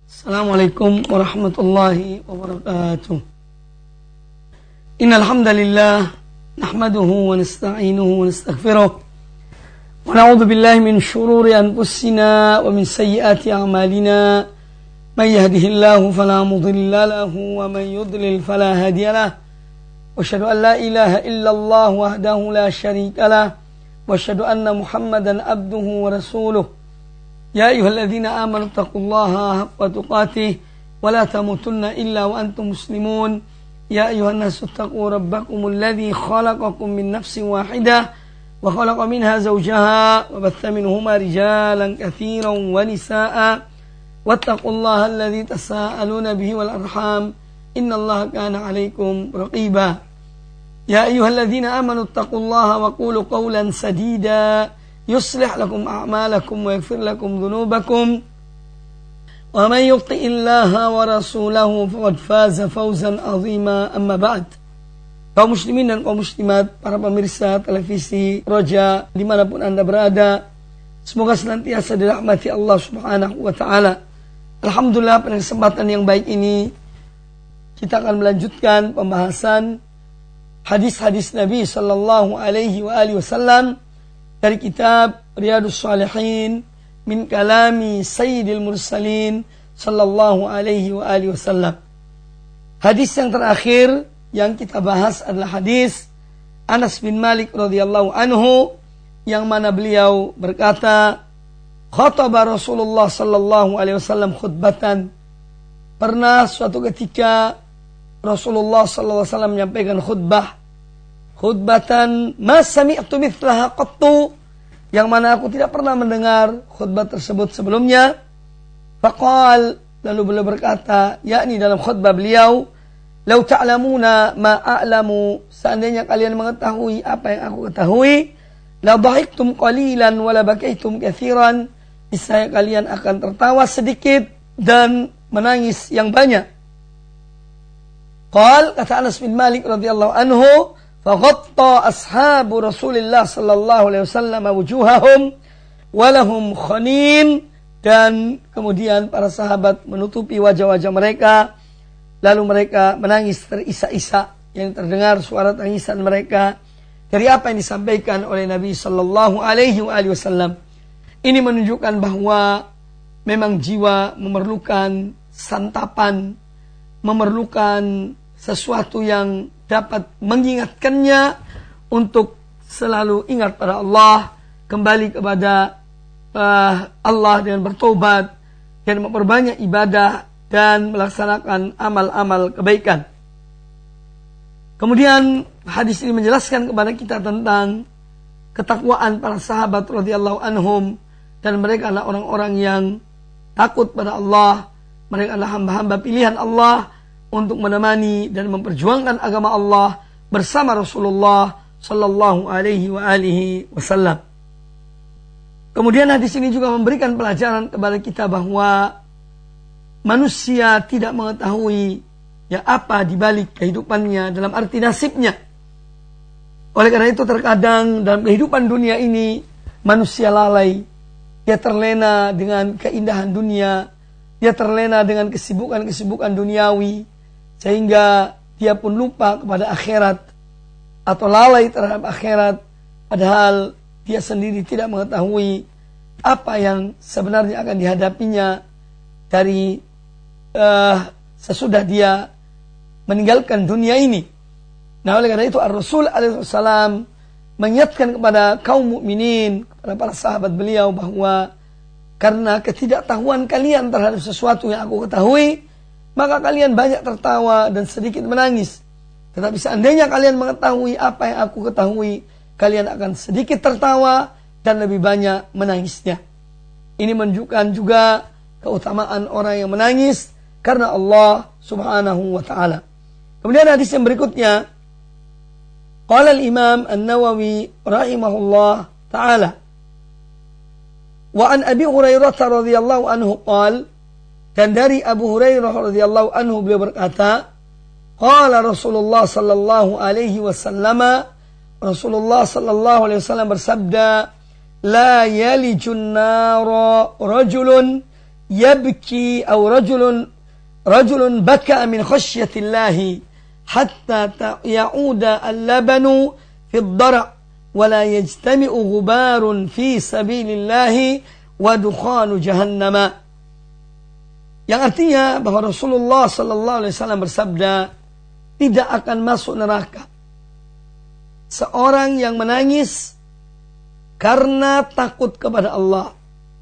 Assalamualaikum warahmatullahi wabarakatuh. Innal hamdalillah nahmaduhu wa nasta'inuhu wa nastaghfiruh wa na'udzu billahi min shururi anfusina wa min sayyiati a'malina. May yahdihillahu fala mudilla lahu wa may yudlil fala hadiya lahu. Wa asyhadu an la ilaha illallah wahdahu la syarika lahu wa asyhadu anna Muhammadan abduhu wa rasuluh. Ya ayyuhalladzina amanu taqullaha haqqa tuqatih wa la tamutunna illa wa antum muslimun. Ya ayyuhan nasu taqu rabbakumul ladzi khalaqakum min nafsin wahidah wa khalaqa minha zawjaha wa batha minhuma rijalan katsiran wa nisaa'a wattaqullaha alladzi tasaaluna bihi wal arham innallaha kana 'alaikum raqiba. Ya ayyuhalladzina amanu taqullaha wa qulu qawlan sadida yuslih lakum a'malakum wa yaghfir lakum dhunubakum wa man yuti'illaha wa rasulahu faqad faza fawzan 'azima. Amma ba'd. Kaum muslimin dan kaum muslimat, para pemirsa televisi Roja dimanapun Anda berada, semoga senantiasa dirahmati Allah Subhanahu wa taala. Alhamdulillah, pada kesempatan yang baik ini kita akan melanjutkan pembahasan hadis-hadis Nabi sallallahu alaihi wa alihi wasallam dari kitab Riyadhus Shalihin min kalami Sayyidil Mursalin sallallahu alaihi wa alihi wasallam. Hadis yang terakhir yang kita bahas adalah hadis Anas bin Malik radhiyallahu anhu, yang mana beliau berkata, khataba Rasulullah sallallahu alaihi wasallam khutbatan. Pernah suatu ketika Rasulullah sallallahu alaihi wasallam menyampaikan khutbatan ma sami'tu mithlaha qattu, yang mana aku tidak pernah mendengar khutbah tersebut sebelumnya. Faqal, lalu beliau berkata, yakni dalam khutbah beliau, lau ta'lamuna ma a'lamu, seandainya kalian mengetahui apa yang aku ketahui, la dhahiktum qalilan wa la bakaitum katsiran, niscaya kalian akan tertawa sedikit dan menangis yang banyak. Qal, kata Anas bin Malik radhiyallahu anhu, faghatta ashabu Rasulillah sallallahu alaihi wasallam wujuhahum walahum khanin, dan kemudian para sahabat menutupi wajah-wajah mereka, lalu mereka menangis terisak-isak, yang terdengar suara tangisan mereka dari apa yang disampaikan oleh Nabi sallallahu alaihi wasallam. Ini menunjukkan bahwa memang jiwa memerlukan santapan, memerlukan sesuatu yang dapat mengingatkannya untuk selalu ingat pada Allah, kembali kepada Allah dengan bertobat dan memperbanyak ibadah dan melaksanakan amal-amal kebaikan. Kemudian hadis ini menjelaskan kepada kita tentang ketakwaan para sahabat radhiyallahu anhum, dan mereka adalah orang-orang yang takut pada Allah. Mereka adalah hamba-hamba pilihan Allah untuk menemani dan memperjuangkan agama Allah bersama Rasulullah sallallahu alaihi wa alihi wasallam. Kemudian hadis ini juga memberikan pelajaran kepada kita bahwa manusia tidak mengetahui apa di balik kehidupannya, dalam arti nasibnya. Oleh karena itu terkadang dalam kehidupan dunia ini manusia lalai, dia terlena dengan keindahan dunia, dia terlena dengan kesibukan-kesibukan duniawi, sehingga dia pun lupa kepada akhirat atau lalai terhadap akhirat, padahal dia sendiri tidak mengetahui apa yang sebenarnya akan dihadapinya dari sesudah dia meninggalkan dunia ini. Nah, oleh karena itu Ar-Rasul alaihissalam mengingatkan kepada kaum mukminin, kepada para sahabat beliau, bahwa karena ketidaktahuan kalian terhadap sesuatu yang aku ketahui, maka kalian banyak tertawa dan sedikit menangis. Tetapi seandainya kalian mengetahui apa yang aku ketahui, kalian akan sedikit tertawa dan lebih banyak menangisnya. Ini menunjukkan juga keutamaan orang yang menangis karena Allah Subhanahu wa taala. Kemudian hadis yang berikutnya, qala al-Imam An-Nawawi rahimahullah taala, wa an Abi Hurairah radhiyallahu anhu qala, dan dari Abu Hurairah radhiyallahu anhu beliau berkata, qala Rasulullah sallallahu alaihi wasallam, Rasulullah sallallahu alaihi wasallam bersabda, la yalijun nara rajulun yabki aw rajulun baka min khasyatillahi hatta ya'uda al-labanu fi ad-dar' wa la yajtami'u ghubarun fi sabilillahi wa dukhanu jahannama. Yang artinya bahwa Rasulullah sallallahu alaihi wasallam bersabda, tidak akan masuk neraka seorang yang menangis karena takut kepada Allah.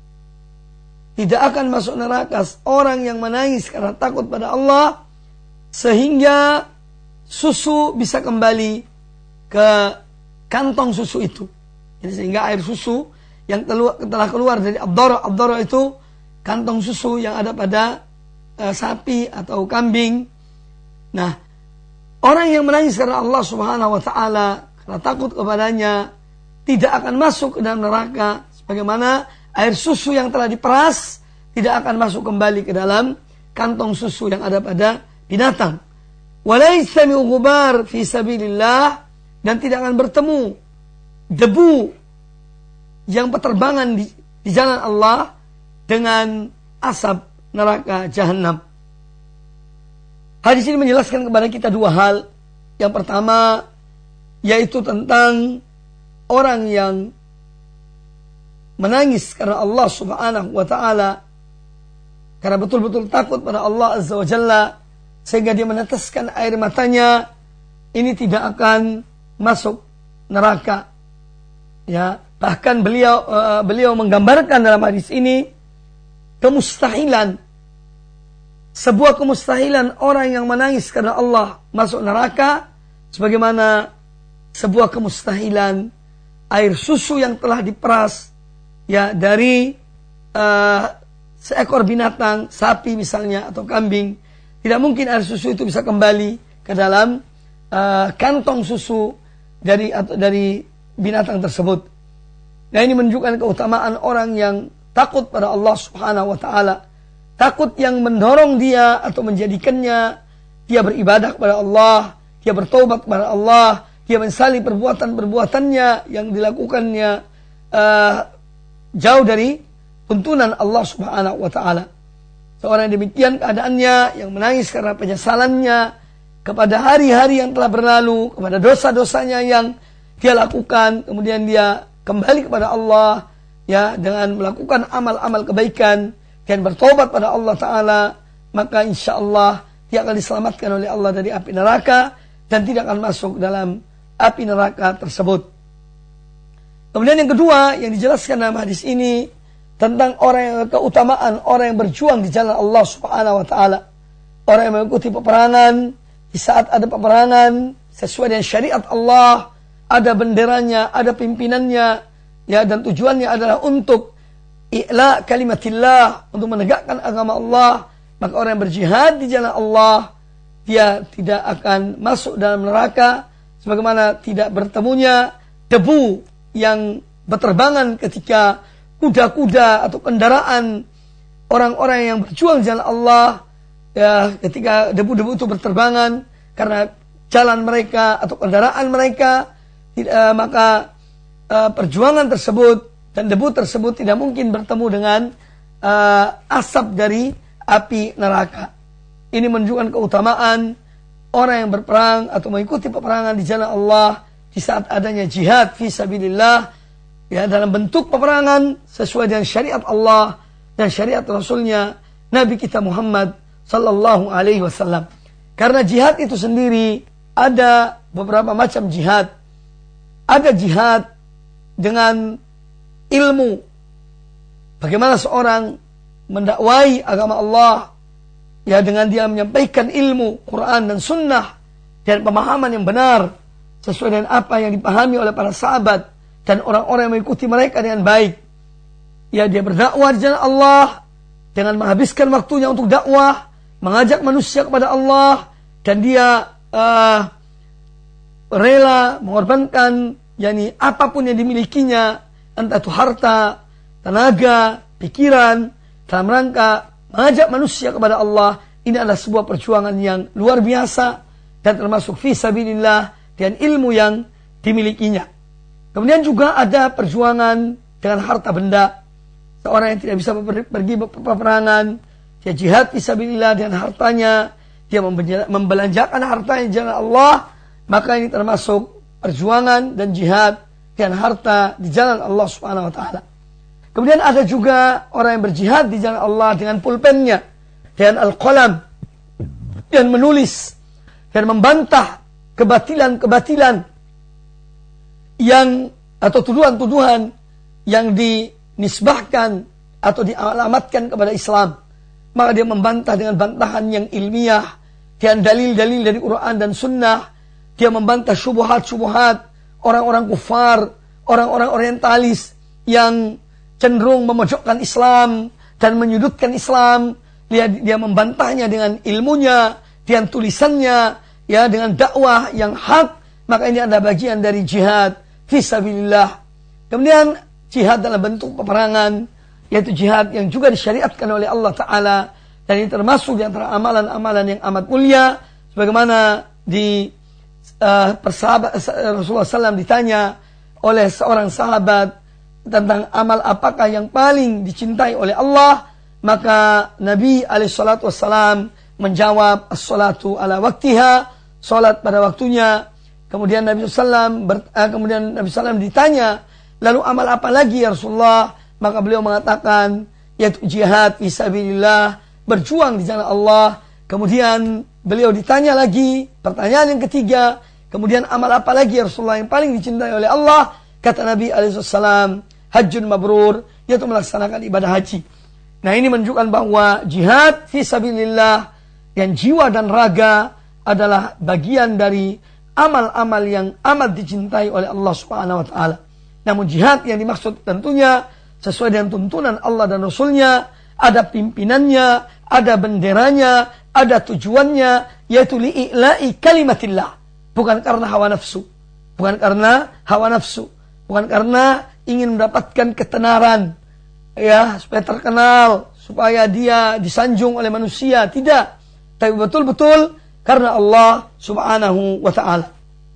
Tidak akan masuk neraka orang yang menangis karena takut pada Allah sehingga susu bisa kembali ke kantong susu itu. Jadi sehingga air susu yang telah keluar dari abdara itu kantong susu yang ada pada sapi atau kambing. Nah, orang yang menangis karena Allah Subhanahu wa taala karena takut kepadanya tidak akan masuk ke dalam neraka sebagaimana air susu yang telah diperas tidak akan masuk kembali ke dalam kantong susu yang ada pada binatang. Walaysa min ghubar fi sabilillah, dan tidak akan bertemu debu yang berterbangan di jalan Allah dengan asap neraka jahanam. Hadis ini menjelaskan kepada kita dua hal. Yang pertama yaitu tentang orang yang menangis karena Allah Subhanahu wa taala, karena betul-betul takut pada Allah Azza wa Jalla sehingga dia meneteskan air matanya, ini tidak akan masuk neraka. Ya, bahkan beliau menggambarkan dalam hadis ini kemustahilan, sebuah kemustahilan orang yang menangis karena Allah masuk neraka, sebagaimana sebuah kemustahilan air susu yang telah diperas ya dari seekor binatang, sapi misalnya atau kambing, tidak mungkin air susu itu bisa kembali ke dalam kantong susu dari binatang tersebut. Nah, ini menunjukkan keutamaan orang yang takut pada Allah Subhanahu wa taala, takut yang mendorong dia atau menjadikannya dia beribadah kepada Allah, dia bertobat kepada Allah, dia menyesali perbuatan-perbuatannya yang dilakukannya jauh dari tuntunan Allah Subhanahu wa taala. Seorang yang demikian keadaannya, yang menangis karena penyesalannya kepada hari-hari yang telah berlalu, kepada dosa-dosanya yang dia lakukan, kemudian dia kembali kepada Allah ya dengan melakukan amal-amal kebaikan dan bertobat pada Allah taala, maka insyaallah dia akan diselamatkan oleh Allah dari api neraka dan tidak akan masuk dalam api neraka tersebut. Kemudian yang kedua yang dijelaskan dalam hadis ini tentang keutamaan orang yang berjuang di jalan Allah Subhanahu wa taala. Orang yang mengikuti peperangan, di saat ada peperangan sesuai dengan syariat Allah, ada benderanya, ada pimpinannya, ya, dan tujuannya adalah untuk i'la kalimatillah, untuk menegakkan agama Allah, maka orang yang berjihad di jalan Allah, dia tidak akan masuk dalam neraka, sebagaimana tidak bertemunya debu yang berterbangan ketika kuda-kuda atau kendaraan orang-orang yang berjuang jalan Allah, ya, ketika debu-debu itu berterbangan karena jalan mereka atau kendaraan mereka, maka perjuangan tersebut dan debu tersebut tidak mungkin bertemu dengan asap dari api neraka. Ini menunjukkan keutamaan orang yang berperang atau mengikuti peperangan di jalan Allah di saat adanya jihad fi sabilillah, ya, dalam bentuk peperangan sesuai dengan syariat Allah dan syariat Rasulnya Nabi kita Muhammad sallallahu alaihi wasallam. Karena jihad itu sendiri ada beberapa macam jihad. Ada jihad dengan ilmu. Bagaimana seorang mendakwai agama Allah, ya, dengan dia menyampaikan ilmu Quran dan Sunnah dan pemahaman yang benar sesuai dengan apa yang dipahami oleh para sahabat dan orang-orang yang mengikuti mereka dengan baik. Ya, dia berdakwah di jalan Allah dengan menghabiskan waktunya untuk dakwah, mengajak manusia kepada Allah, dan dia rela mengorbankan yakni apapun yang dimilikinya, entah itu harta, tenaga, pikiran, dalam rangka mengajak manusia kepada Allah. Ini adalah sebuah perjuangan yang luar biasa dan termasuk fi sabilillah dan ilmu yang dimilikinya. Kemudian juga ada perjuangan dengan harta benda. seorang yang tidak bisa pergi peperangan, dia jihad fisabilillah dengan hartanya, dia membelanjakan hartanya di jalan Allah, maka ini termasuk perjuangan dan jihad dengan harta di jalan Allah Subhanahu wa taala. Kemudian ada juga orang yang berjihad di jalan Allah dengan pulpennya, dengan al-qalam, dan menulis dan membantah kebatilan-kebatilan yang atau tuduhan-tuduhan yang dinisbahkan atau dialamatkan kepada Islam. Maka dia membantah dengan bantahan yang ilmiah, dengan dalil-dalil dari Quran dan Sunnah. Dia membantah syubhat-syubhat orang-orang kufar, orang-orang orientalis yang cenderung memojokkan Islam dan menyudutkan Islam. Dia membantahnya dengan ilmunya, dengan tulisannya, ya, dengan dakwah yang hak. Maka ini adalah bagian dari jihad fisabilillah. Kemudian jihad dalam bentuk peperangan, yaitu jihad yang juga disyariatkan oleh Allah Ta'ala, dan ini termasuk di antara amalan-amalan yang amat mulia. Sebagaimana di Rasulullah SAW ditanya oleh seorang sahabat tentang amal apakah yang paling dicintai oleh Allah, maka Nabi SAW menjawab as-salatu ala waktiha, salat pada waktunya. Kemudian Nabi SAW ditanya, lalu amal apa lagi ya Rasulullah? Maka beliau mengatakan, yaitu jihad fisabilillah, berjuang di jalan Allah. Kemudian beliau ditanya lagi, pertanyaan yang ketiga, kemudian amal apa lagi ya Rasulullah yang paling dicintai oleh Allah? Kata Nabi SAW, hajjun mabrur, yaitu melaksanakan ibadah haji. Nah, ini menunjukkan bahwa jihad fisabilillah yang jiwa dan raga adalah bagian dari amal-amal yang amat dicintai oleh Allah Subhanahu wa taala. Namun jihad yang dimaksud tentunya sesuai dengan tuntunan Allah dan Rasulnya, ada pimpinannya, ada benderanya, ada tujuannya, yaitu li'i'la'i kalimatillah. Bukan karena hawa nafsu, bukan karena ingin mendapatkan ketenaran, ya, supaya terkenal, supaya dia disanjung oleh manusia, tidak. Tapi betul-betul karena Allah Subhanahu wa ta'ala.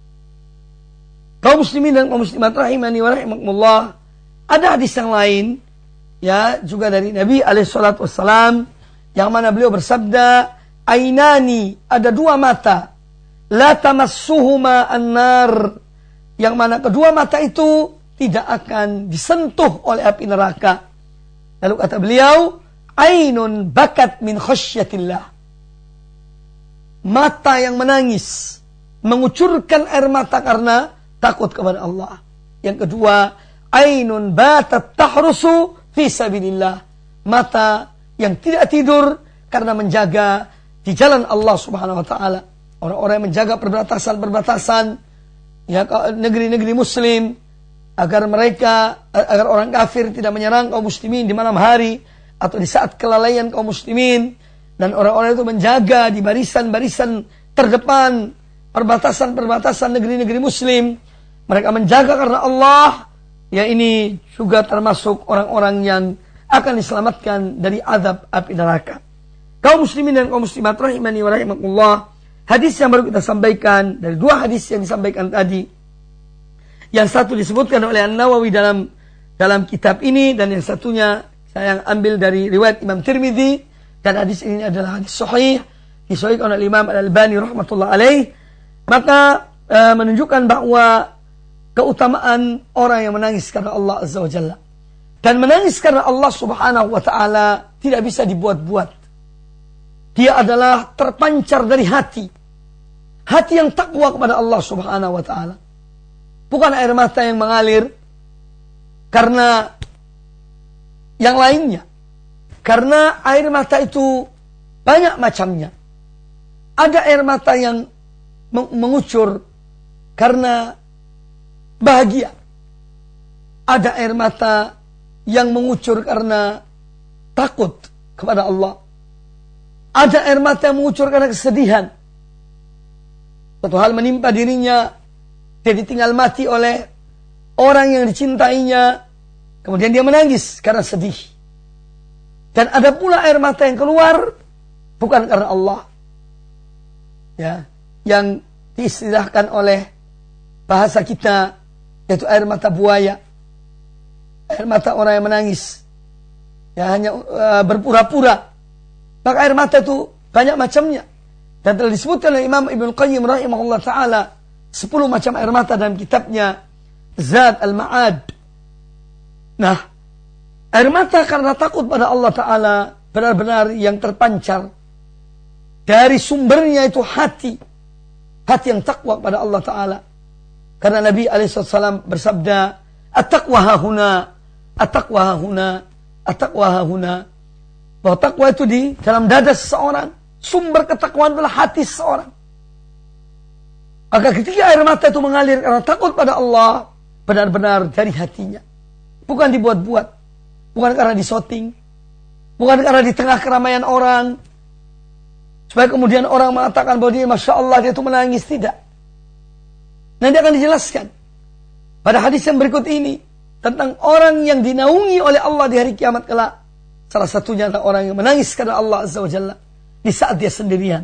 Kaum muslimin dan kaum muslimat rahimani wa rahimakumullah, ada hadis yang lain, ya, juga dari Nabi SAW, yang mana beliau bersabda, ainani, ada dua mata, la tamassuhuma an-nar, yang mana kedua mata itu tidak akan disentuh oleh api neraka. Lalu kata beliau, ainun bakat min khasyatillah, mata yang menangis, mengucurkan air mata karena takut kepada Allah. Yang kedua, ainun batat tahrusu fi sabilillah, mata yang tidak tidur karena menjaga di jalan Allah Subhanahu wa taala. Orang-orang yang menjaga perbatasan-perbatasan, ya, negeri-negeri muslim, agar orang kafir tidak menyerang kaum muslimin di malam hari atau di saat kelalaian kaum muslimin. Dan orang-orang itu menjaga di barisan-barisan terdepan perbatasan-perbatasan negeri-negeri muslim. Mereka menjaga karena Allah. Ya, ini juga termasuk orang-orang yang akan diselamatkan dari azab api neraka. Kaum muslimin dan kaum muslimat rahimani wa rahimakumullah, hadis yang baru kita sampaikan dari dua hadis yang disampaikan tadi, yang satu disebutkan oleh An-Nawawi dalam kitab ini, dan yang satunya saya ambil dari riwayat Imam Tirmidzi, dan hadis ini adalah hadis sahih, disahihkan oleh Imam Al-Albani rahmatullah alaih. Maka menunjukkan bahwa keutamaan orang yang menangis karena Allah Azza wa Jalla. Dan menangis karena Allah Subhanahu wa ta'ala tidak bisa dibuat-buat. Dia adalah terpancar dari hati. Hati yang takwa kepada Allah Subhanahu wa ta'ala. Bukan air mata yang mengalir karena yang lainnya. Karena air mata itu banyak macamnya. Ada air mata yang mengucur karena bahagia. Ada air mata yang mengucur karena takut kepada Allah. Ada air mata yang mengucur karena kesedihan. Suatu hal menimpa dirinya, dia ditinggal mati oleh orang yang dicintainya, kemudian dia menangis karena sedih. Dan ada pula air mata yang keluar bukan karena Allah, ya, yang diistilahkan oleh bahasa kita, yaitu air mata buaya, air mata orang yang menangis Ya, hanya berpura-pura. Maka air mata itu banyak macamnya. Dan telah disebutkan oleh Imam Ibnu Qayyim rahimahullah ta'ala 10 macam air mata dalam kitabnya Zad al-Ma'ad. Nah, air mata karena takut pada Allah Ta'ala benar-benar yang terpancar dari sumbernya itu hati yang takwa pada Allah Ta'ala. Karena Nabi SAW bersabda, at-taqwa hahuna, at-taqwa hahuna, at-taqwa hahuna. Bahwa takwa itu di dalam dada seseorang. Sumber ketakwaan adalah hati seseorang. Maka ketika air mata itu mengalir karena takut pada Allah, benar-benar dari hatinya. Bukan dibuat-buat. Bukan karena disoting. Bukan karena di tengah keramaian orang. Supaya kemudian orang mengatakan bahwa dia, Masya Allah, dia itu menangis. Tidak. Nanti akan dijelaskan pada hadis yang berikut ini tentang orang yang dinaungi oleh Allah di hari kiamat kelak. Salah satunya adalah orang yang menangis karena Allah Azza wa Jalla di saat dia sendirian.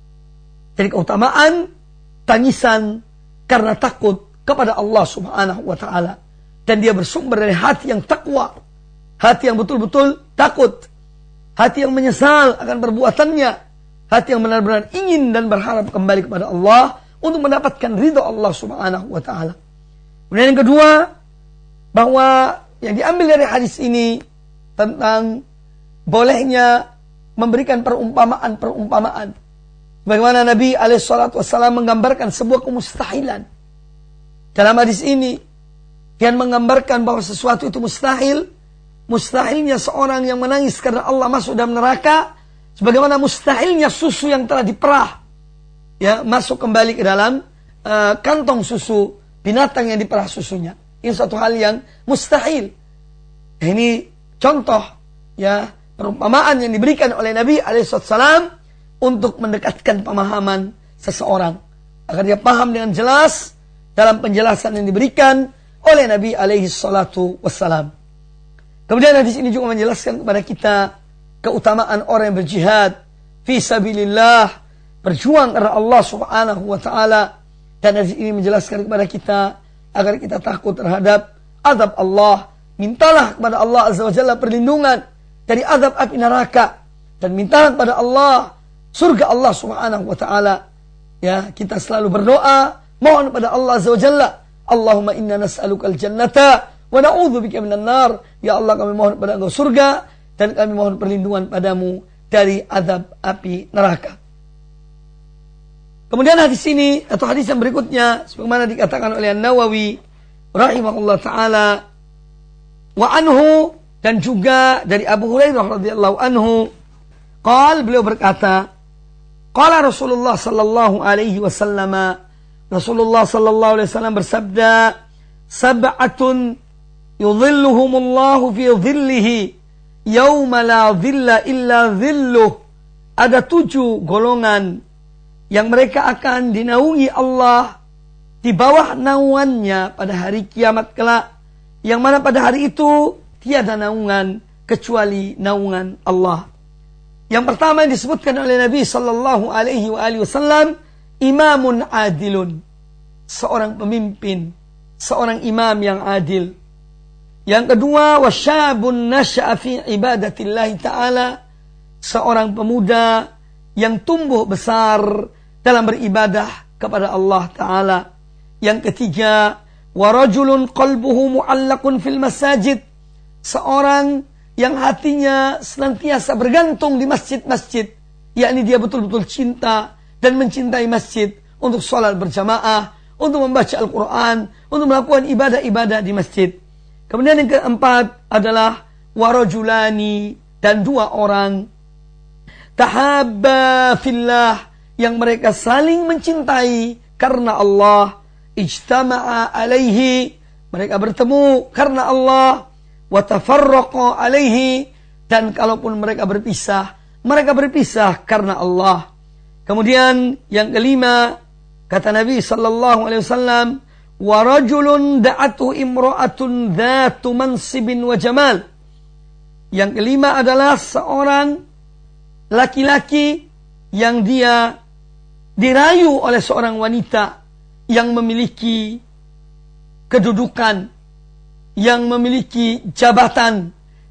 Jadi keutamaan tangisan karena takut kepada Allah Subhanahu wa Ta'ala. Dan dia bersumber dari hati yang takwa, hati yang betul-betul takut, hati yang menyesal akan perbuatannya, hati yang benar-benar ingin dan berharap kembali kepada Allah untuk mendapatkan ridha Allah Subhanahu wa Ta'ala. Kemudian yang kedua, bahwa yang diambil dari hadis ini tentang bolehnya memberikan perumpamaan-perumpamaan. Bagaimana Nabi SAW menggambarkan sebuah kemustahilan. Dalam hadis ini, dia menggambarkan bahwa sesuatu itu mustahil. Mustahilnya seorang yang menangis karena Allah masuk dalam neraka. Sebagaimana mustahilnya susu yang telah diperah, ya, masuk kembali ke dalam kantong susu binatang yang diperah susunya. Ini suatu hal yang mustahil. Ini contoh, ya, perumpamaan yang diberikan oleh Nabi SAW untuk mendekatkan pemahaman seseorang agar dia paham dengan jelas dalam penjelasan yang diberikan oleh Nabi SAW. Kemudian hadis ini juga menjelaskan kepada kita keutamaan orang yang berjihad fi sabilillah, berjuang karena Allah Subhanahu wa Ta'ala. Dan hadis ini menjelaskan kepada kita agar kita takut terhadap azab Allah. Mintalah kepada Allah Azza wa Jalla perlindungan dari azab api neraka, dan mintalah kepada Allah surga Allah Subhanahu wa Ta'ala. Ya, kita selalu berdoa mohon kepada Allah Azza wa Jalla, Allahumma inna nas'alukal jannata wa na'udzubika minan nar. Ya Allah, kami mohon kepada Engkau surga dan kami mohon perlindungan padamu dari azab api neraka. Kemudian hadis ini atau hadis yang berikutnya sebagaimana dikatakan oleh An-Nawawi rahimahullah taala, wa anhu, dan juga dari Abu Hurairah radhiyallahu anhu, beliau berkata, qala Rasulullah sallallahu alaihi wasallam, Rasulullah sallallahu alaihi wasallam bersabda, sab'atun yudhilluhumullahu fi dhillihi yauma la dhilla illa dhilluh. Ada 7 golongan yang mereka akan dinaungi Allah di bawah naungannya pada hari kiamat kelak, yang mana pada hari itu tiada naungan kecuali naungan Allah. Yang pertama yang disebutkan oleh Nabi sallallahu alaihi wasallam, imamun adilun, seorang pemimpin, seorang imam yang adil. Yang kedua, wasyabun nasya'a fi ibadatillah ta'ala, seorang pemuda yang tumbuh besar dalam beribadah kepada Allah Ta'ala. Yang ketiga, warajulun qalbuhu mu'allaqun fil masajid, seorang yang hatinya senantiasa bergantung di masjid-masjid, yakni dia betul-betul cinta dan mencintai masjid untuk sholat berjamaah, untuk membaca Al-Quran, untuk melakukan ibadah-ibadah di masjid. Kemudian yang keempat adalah warajulani, dan 2 orang tahabba fillah, yang mereka saling mencintai karena Allah, ijtama'a alaihi, mereka bertemu karena Allah, wa tafarraqa alaihi, dan kalaupun mereka berpisah karena Allah. Kemudian yang kelima, kata Nabi sallallahu alaihi wasallam, wa rajulun da'atu imra'atun dhatu mansibin wa jamal. Yang kelima adalah seorang laki-laki yang dia dirayu oleh seorang wanita yang memiliki kedudukan, yang memiliki jabatan,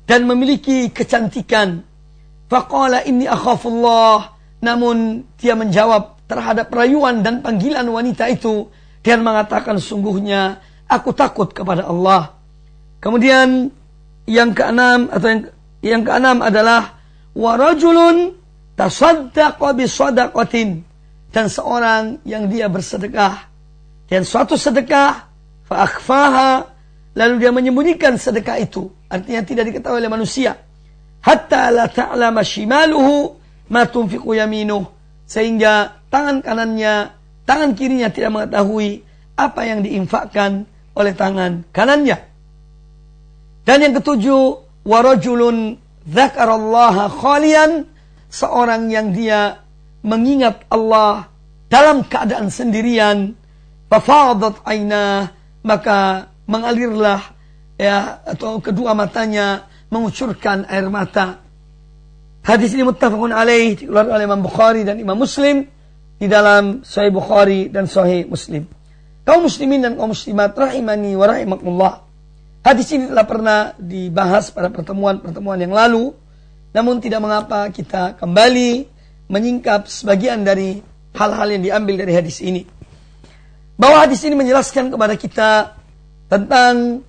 dan memiliki kecantikan. Faqala inni akhafullah. Namun dia menjawab terhadap rayuan dan panggilan wanita itu dan mengatakan, sungguhnya aku takut kepada Allah. Kemudian yang keenam adalah warajulun tasaddaqa bisadaqatin, dan seorang yang dia bersedekah dan suatu sedekah fa akhfaha, lalu dia menyembunyikan sedekah itu, artinya tidak diketahui oleh manusia, hatta la ta'lama shimaluhu ma tunfiqu yaminuh, sehingga tangan kirinya tidak mengetahui apa yang diinfakkan oleh tangan kanannya. Dan yang ketujuh, warajulun dzakarallaha khalian, seorang yang dia mengingat Allah dalam keadaan sendirian, fafadat ainah, maka mengalirlah atau kedua matanya mengucurkan air mata. Hadis ini muttafaqun alaih, dikeluarkan oleh Imam Bukhari dan Imam Muslim di dalam Sahih Bukhari dan Sahih Muslim. Kaum muslimin dan kaum muslimat rahimani wa rahimakumullah. Hadis ini telah pernah dibahas pada pertemuan yang lalu, namun tidak mengapa kita kembali menyingkap sebagian dari hal-hal yang diambil dari hadis ini. Bahwa hadis ini menjelaskan kepada kita tentang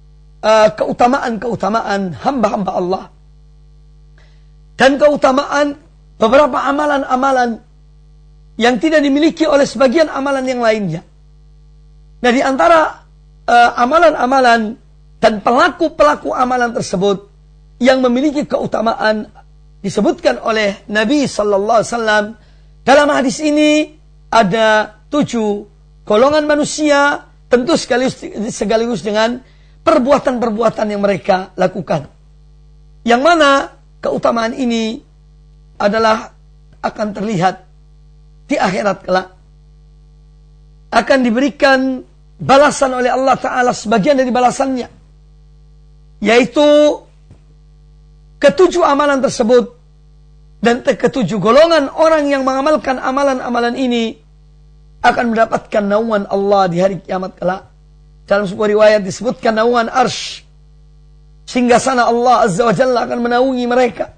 keutamaan hamba-hamba Allah. Dan keutamaan beberapa amalan-amalan yang tidak dimiliki oleh sebagian amalan yang lainnya. Nah, di antara amalan-amalan dan pelaku-pelaku amalan tersebut yang memiliki keutamaan disebutkan oleh Nabi Sallallahu Alaihi Wasallam dalam hadis ini ada 7 golongan manusia, tentu sekaligus dengan perbuatan-perbuatan yang mereka lakukan. Yang mana keutamaan ini adalah akan terlihat di akhirat kelak. Akan diberikan balasan oleh Allah Ta'ala, sebagian dari balasannya, yaitu ke-7 amalan tersebut. Dan ke-7 golongan orang yang mengamalkan amalan-amalan ini akan mendapatkan naungan Allah di hari kiamat kelak. Dalam sebuah riwayat disebutkan naungan arsy, singgasana Allah Azza wa Jalla akan menaungi mereka.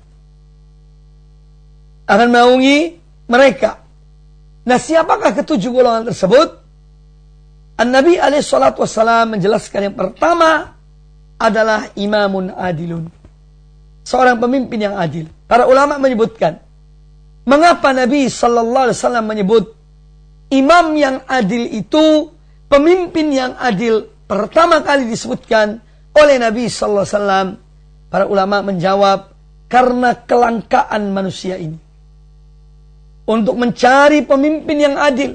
Nah, siapakah ke-7 golongan tersebut? An-Nabi SAW menjelaskan yang pertama adalah imamun adilun, seorang pemimpin yang adil. Para ulama menyebutkan, mengapa Nabi SAW menyebut imam yang adil itu, pemimpin yang adil pertama kali disebutkan oleh Nabi SAW. Para ulama menjawab, karena kelangkaan manusia ini untuk mencari pemimpin yang adil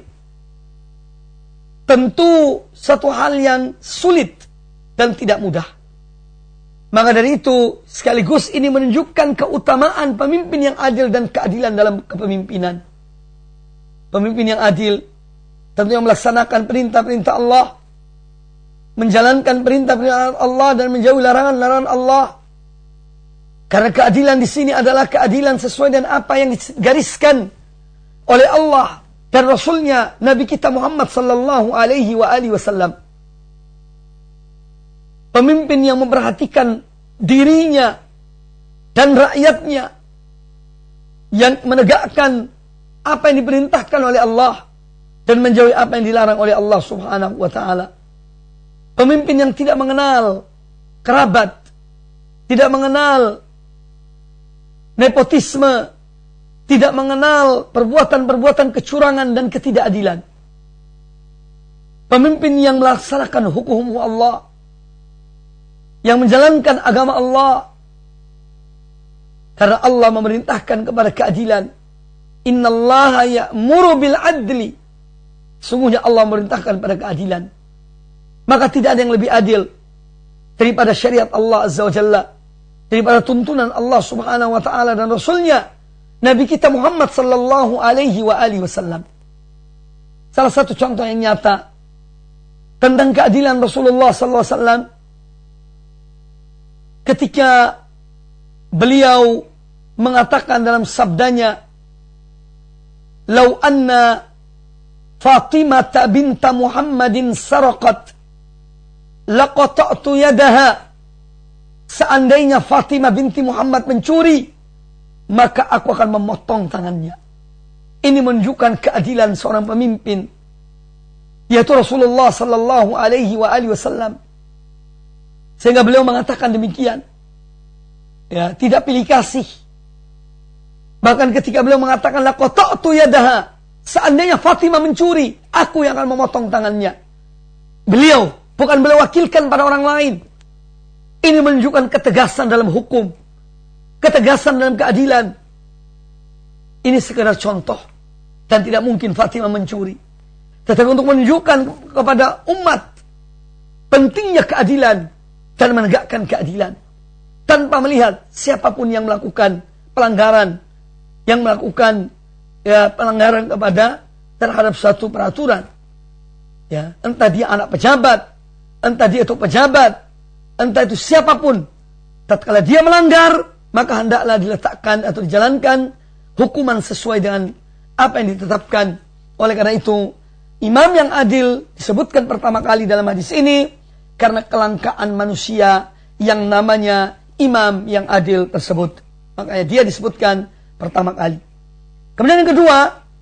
tentu satu hal yang sulit dan tidak mudah. Maka dari itu sekaligus ini menunjukkan keutamaan pemimpin yang adil dan keadilan dalam kepemimpinan. Pemimpin yang adil tentu yang melaksanakan perintah-perintah Allah, menjalankan perintah-perintah Allah dan menjauhi larangan-larangan Allah. Karena keadilan di sini adalah keadilan sesuai dengan apa yang digariskan oleh Allah dan Rasulnya Nabi kita Muhammad sallallahu alaihi wasallam. Pemimpin yang memperhatikan dirinya dan rakyatnya, yang menegakkan apa yang diperintahkan oleh Allah dan menjauhi apa yang dilarang oleh Allah Subhanahu wa taala. Pemimpin yang tidak mengenal kerabat, tidak mengenal nepotisme, tidak mengenal perbuatan-perbuatan kecurangan dan ketidakadilan. Pemimpin yang melaksanakan hukum Allah, yang menjalankan agama Allah, karena Allah memerintahkan kepada keadilan. Innallaha ya'muru bil adli, sungguhnya Allah memerintahkan pada keadilan. Maka tidak ada yang lebih adil daripada syariat Allah Azza wa Jalla, daripada tuntunan Allah Subhanahu wa taala dan Rasulnya Nabi kita Muhammad sallallahu alaihi wasallam. Salah satu contoh yang nyata tentang keadilan Rasulullah sallallahu alaihi wasallam ketika beliau mengatakan dalam sabdanya, "Lau anna Fatimah binta Muhammadin saraqat laqata'tu yadaha." seandainya Fatimah binti Muhammad mencuri, maka aku akan memotong tangannya. Ini menunjukkan keadilan seorang pemimpin, yaitu Rasulullah sallallahu alaihi wasallam. Sehingga beliau mengatakan demikian. Ya, tidak pilih kasih. Bahkan ketika beliau mengatakan laqata'tu yadaha, seandainya Fatimah mencuri, aku yang akan memotong tangannya. Beliau, bukan beliau wakilkan pada orang lain. Ini menunjukkan ketegasan dalam hukum, ketegasan dalam keadilan. Ini sekedar contoh. Dan tidak mungkin Fatimah mencuri. Tetapi untuk menunjukkan kepada umat pentingnya keadilan dan menegakkan keadilan. Tanpa melihat siapapun yang melakukan pelanggaran, yang melakukan pelanggaran terhadap suatu peraturan. Ya, entah dia anak pejabat, entah dia itu pejabat, entah itu siapapun. Tatkala dia melanggar, maka hendaklah diletakkan atau dijalankan hukuman sesuai dengan apa yang ditetapkan. Oleh karena itu, imam yang adil disebutkan pertama kali dalam hadis ini karena kelangkaan manusia yang namanya imam yang adil tersebut. Makanya dia disebutkan pertama kali. Kemudian yang kedua,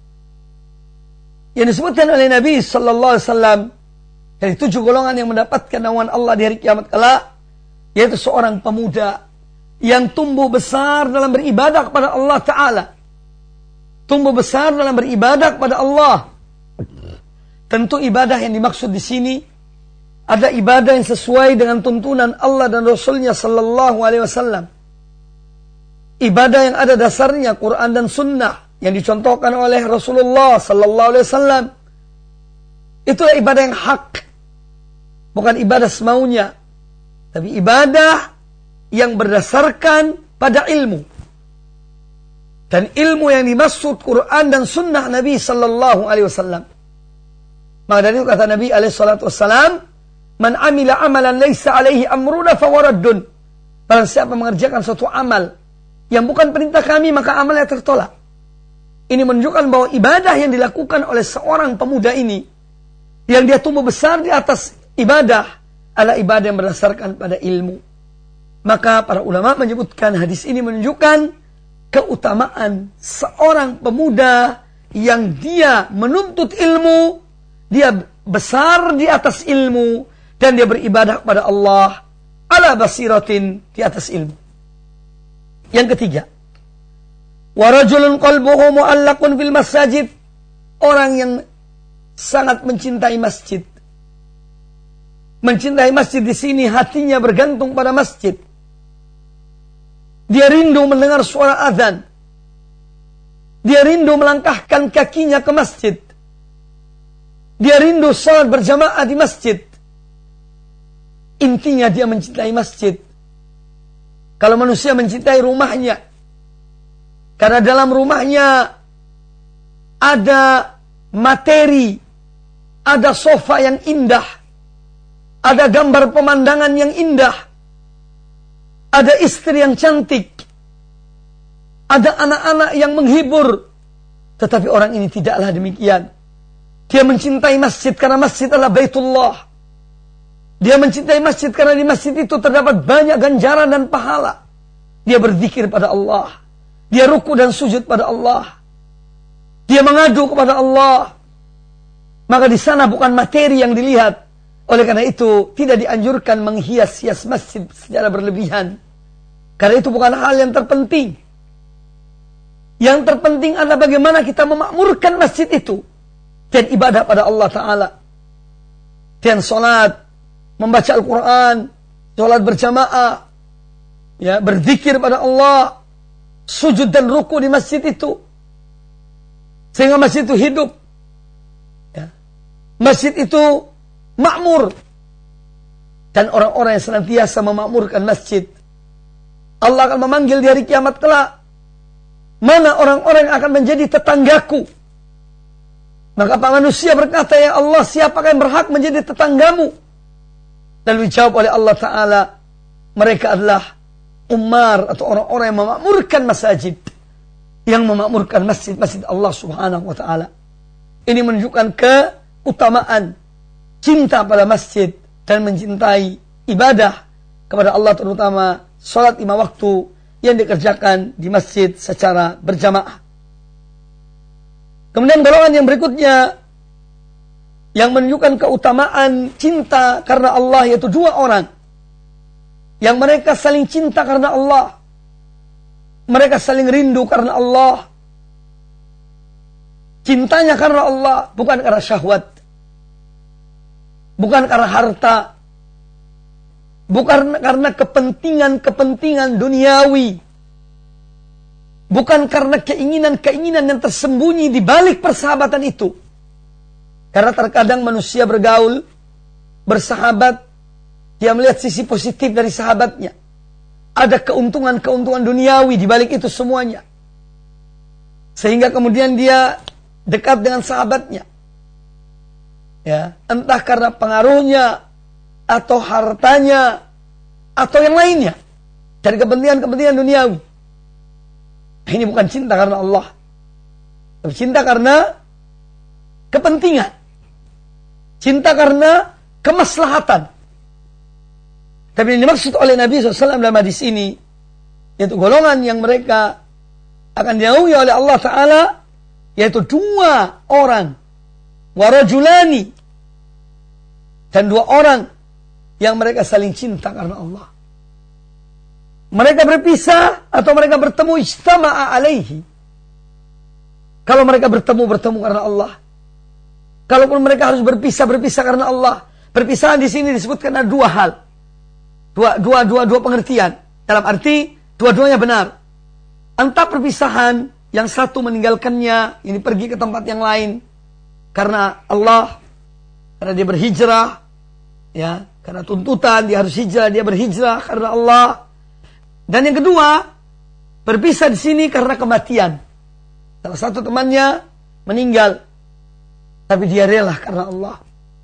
yang disebutkan oleh Nabi sallallahu alaihi wasallam dari 7 golongan yang mendapatkan naungan Allah di hari kiamat kelak, yaitu seorang pemuda yang tumbuh besar dalam beribadah kepada Allah Ta'ala. Tumbuh besar dalam beribadah kepada Allah. Tentu ibadah yang dimaksud di sini ada ibadah yang sesuai dengan tuntunan Allah dan Rasulnya sallallahu alaihi wasallam. Ibadah yang ada dasarnya Quran dan Sunnah yang dicontohkan oleh Rasulullah sallallahu alaihi wasallam. Itulah ibadah yang hak. Bukan ibadah semaunya, tapi ibadah yang berdasarkan pada ilmu. Dan ilmu yang dimaksud Quran dan Sunnah Nabi sallallahu alaihi wasallam. Maka dari itu kata Nabi alaihi salatu wassalam, "Man amila amalan laisa alaihi amruna fawaraddun." Barang siapa mengerjakan suatu amal yang bukan perintah kami, maka amalnya tertolak. Ini menunjukkan bahwa ibadah yang dilakukan oleh seorang pemuda ini, yang dia tumbuh besar di atas ibadah, adalah ibadah yang berdasarkan pada ilmu. Maka para ulama menyebutkan hadis ini menunjukkan keutamaan seorang pemuda yang dia menuntut ilmu, dia besar di atas ilmu, dan dia beribadah kepada Allah ala basiratin, di atas ilmu. Yang ketiga, wa rajulun qalbuhu mu'allaqun fil masajid, orang yang sangat mencintai masjid. Mencintai masjid di sini hatinya bergantung pada masjid. Dia rindu mendengar suara azan. Dia rindu melangkahkan kakinya ke masjid. Dia rindu salat berjamaah di masjid. Intinya dia mencintai masjid. Kalau manusia mencintai rumahnya, karena dalam rumahnya ada materi, ada sofa yang indah, ada gambar pemandangan yang indah, ada istri yang cantik, ada anak-anak yang menghibur. Tetapi orang ini tidaklah demikian. Dia mencintai masjid karena masjid adalah Baitullah. Dia mencintai masjid karena di masjid itu terdapat banyak ganjaran dan pahala. Dia berzikir pada Allah. Dia ruku dan sujud pada Allah. Dia mengadu kepada Allah. Maka di sana bukan materi yang dilihat. Oleh karena itu tidak dianjurkan menghias-hias masjid secara berlebihan. Karena itu bukan hal yang terpenting. Yang terpenting adalah bagaimana kita memakmurkan masjid itu. Dan ibadah pada Allah Ta'ala. Dan sholat, membaca Al-Quran, sholat berjamaah, ya, berzikir pada Allah, sujud dan ruku di masjid itu. Sehingga masjid itu hidup. Ya. Masjid itu makmur. Dan orang-orang yang senantiasa memakmurkan masjid, Allah akan memanggil di hari kiamat kelak, mana orang-orang yang akan menjadi tetanggaku? Maka para manusia berkata, ya Allah, siapakah yang berhak menjadi tetanggamu? Lalu dijawab oleh Allah Ta'ala, mereka adalah umar atau orang-orang yang memakmurkan masjid, yang memakmurkan masjid-masjid Allah Subhanahu wa Ta'ala. Ini menunjukkan keutamaan cinta pada masjid dan mencintai ibadah kepada Allah, terutama sholat 5 waktu yang dikerjakan di masjid secara berjamaah. Kemudian golongan yang berikutnya yang menunjukkan keutamaan cinta karena Allah, yaitu 2 orang yang mereka saling cinta karena Allah. Mereka saling rindu karena Allah. Cintanya karena Allah, bukan karena syahwat, bukan karena harta, bukan karena kepentingan-kepentingan duniawi, bukan karena keinginan-keinginan yang tersembunyi di balik persahabatan itu. Karena terkadang manusia bergaul, bersahabat, dia melihat sisi positif dari sahabatnya. Ada keuntungan-keuntungan duniawi di balik itu semuanya. Sehingga kemudian dia dekat dengan sahabatnya. Ya, entah karena pengaruhnya atau hartanya atau yang lainnya dari kepentingan-kepentingan duniawi. Ini bukan cinta karena Allah, tapi cinta karena kepentingan, cinta karena kemaslahatan. Tapi yang dimaksud oleh Nabi SAW dalam hadis ini, yaitu golongan yang mereka akan dijauhi oleh Allah Ta'ala, yaitu 2 orang, warajulani, dan 2 orang yang mereka saling cinta karena Allah. Mereka berpisah atau mereka bertemu, ijtama'a alaihi. Kalau mereka bertemu karena Allah. Kalaupun mereka harus berpisah karena Allah. Perpisahan di sini disebutkan ada 2 hal. Dua pengertian. Dalam arti dua-duanya benar. Entah perpisahan yang satu meninggalkannya, ini pergi ke tempat yang lain karena Allah, karena dia berhijrah, ya, karena tuntutan dia harus hijrah, dia berhijrah karena Allah. Dan yang kedua, berpisah di sini karena kematian. Salah satu temannya meninggal, tapi dia rela karena Allah.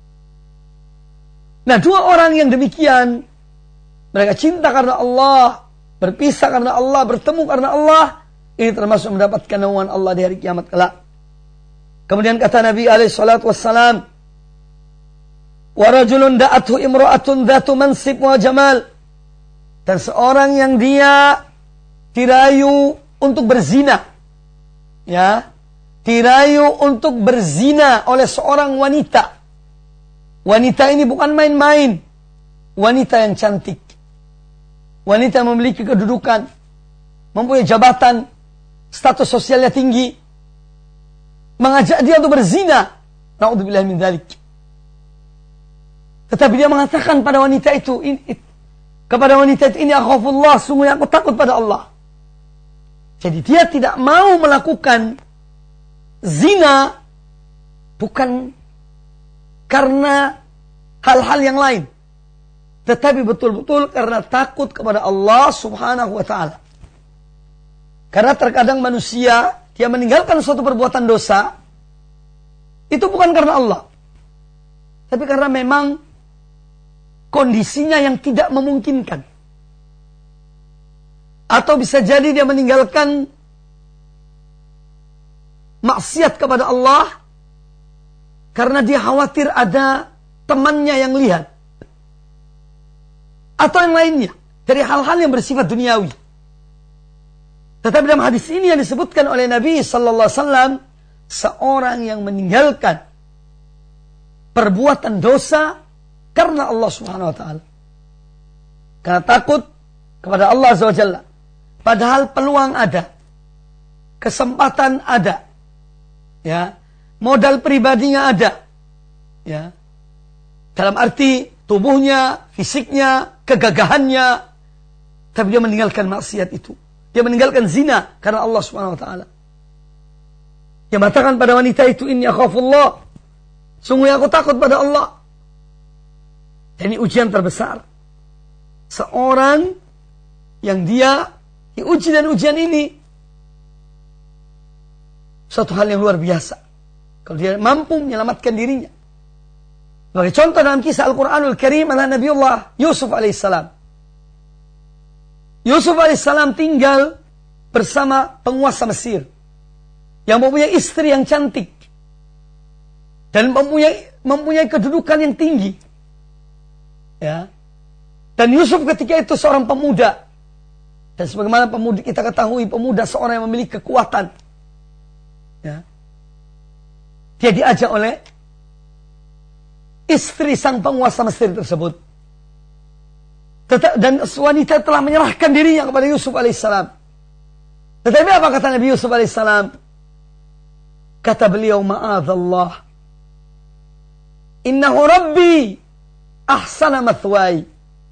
Nah, 2 orang yang demikian, mereka cinta karena Allah, berpisah karena Allah, bertemu karena Allah, ini termasuk mendapatkan naungan Allah di hari kiamat kelak. Kemudian kata Nabi alaihi salatu wassalam, wa rajulun da'athu imra'atun dhatu mansib wa jamal. Dan seorang yang dia dirayu untuk berzina, ya, dirayu untuk berzina oleh seorang wanita. Wanita ini bukan main-main, wanita yang cantik, wanita yang memiliki kedudukan, mempunyai jabatan, status sosialnya tinggi, mengajak dia untuk berzina. Na'udzubillah min dzalik. Tetapi dia mengatakan pada wanita itu, kepada wanita itu, ini akhafullah, sungguh aku takut pada Allah. Jadi dia tidak mau melakukan zina bukan karena hal-hal yang lain, tetapi betul-betul karena takut kepada Allah Subhanahu wa ta'ala. Karena terkadang manusia, dia meninggalkan suatu perbuatan dosa, itu bukan karena Allah, tapi karena memang kondisinya yang tidak memungkinkan. Atau bisa jadi dia meninggalkan maksiat kepada Allah karena dia khawatir ada temannya yang lihat, atau yang lainnya dari hal-hal yang bersifat duniawi. Tetapi dalam hadis ini yang disebutkan oleh Nabi sallallahu alaihi wasallam, seorang yang meninggalkan perbuatan dosa karena Allah Subhanahu wa taala, karena takut kepada Allah Azza wa Jalla, padahal peluang ada, kesempatan ada, ya, modal pribadinya ada, ya, dalam arti tubuhnya, fisiknya, kegagahannya, tapi dia meninggalkan maksiat itu. Dia meninggalkan zina karena Allah Subhanahu wa taala. Dia mengatakan pada wanita itu, inni akhafullah, sungguh aku takut pada Allah. Dan ini ujian terbesar. Seorang yang dia diuji dan ujian ini suatu hal yang luar biasa kalau dia mampu menyelamatkan dirinya. Sebagai contoh dalam kisah Al-Quranul Karim adalah Nabiullah Yusuf alaihissalam. Yusuf alaihissalam tinggal bersama penguasa Mesir yang mempunyai istri yang cantik dan mempunyai kedudukan yang tinggi, ya. Dan Yusuf ketika itu seorang pemuda. Dan sebagaimana pemuda kita ketahui, pemuda seorang yang memiliki kekuatan. Ya. Dia diajak oleh istri sang penguasa Mesir tersebut. Dan wanita telah menyerahkan dirinya kepada Yusuf alaihissalam. Tetapi apa kata Nabi Yusuf alaihissalam? Kata beliau, ma'adzallah. Innahu Rabbi ahsana mathwai.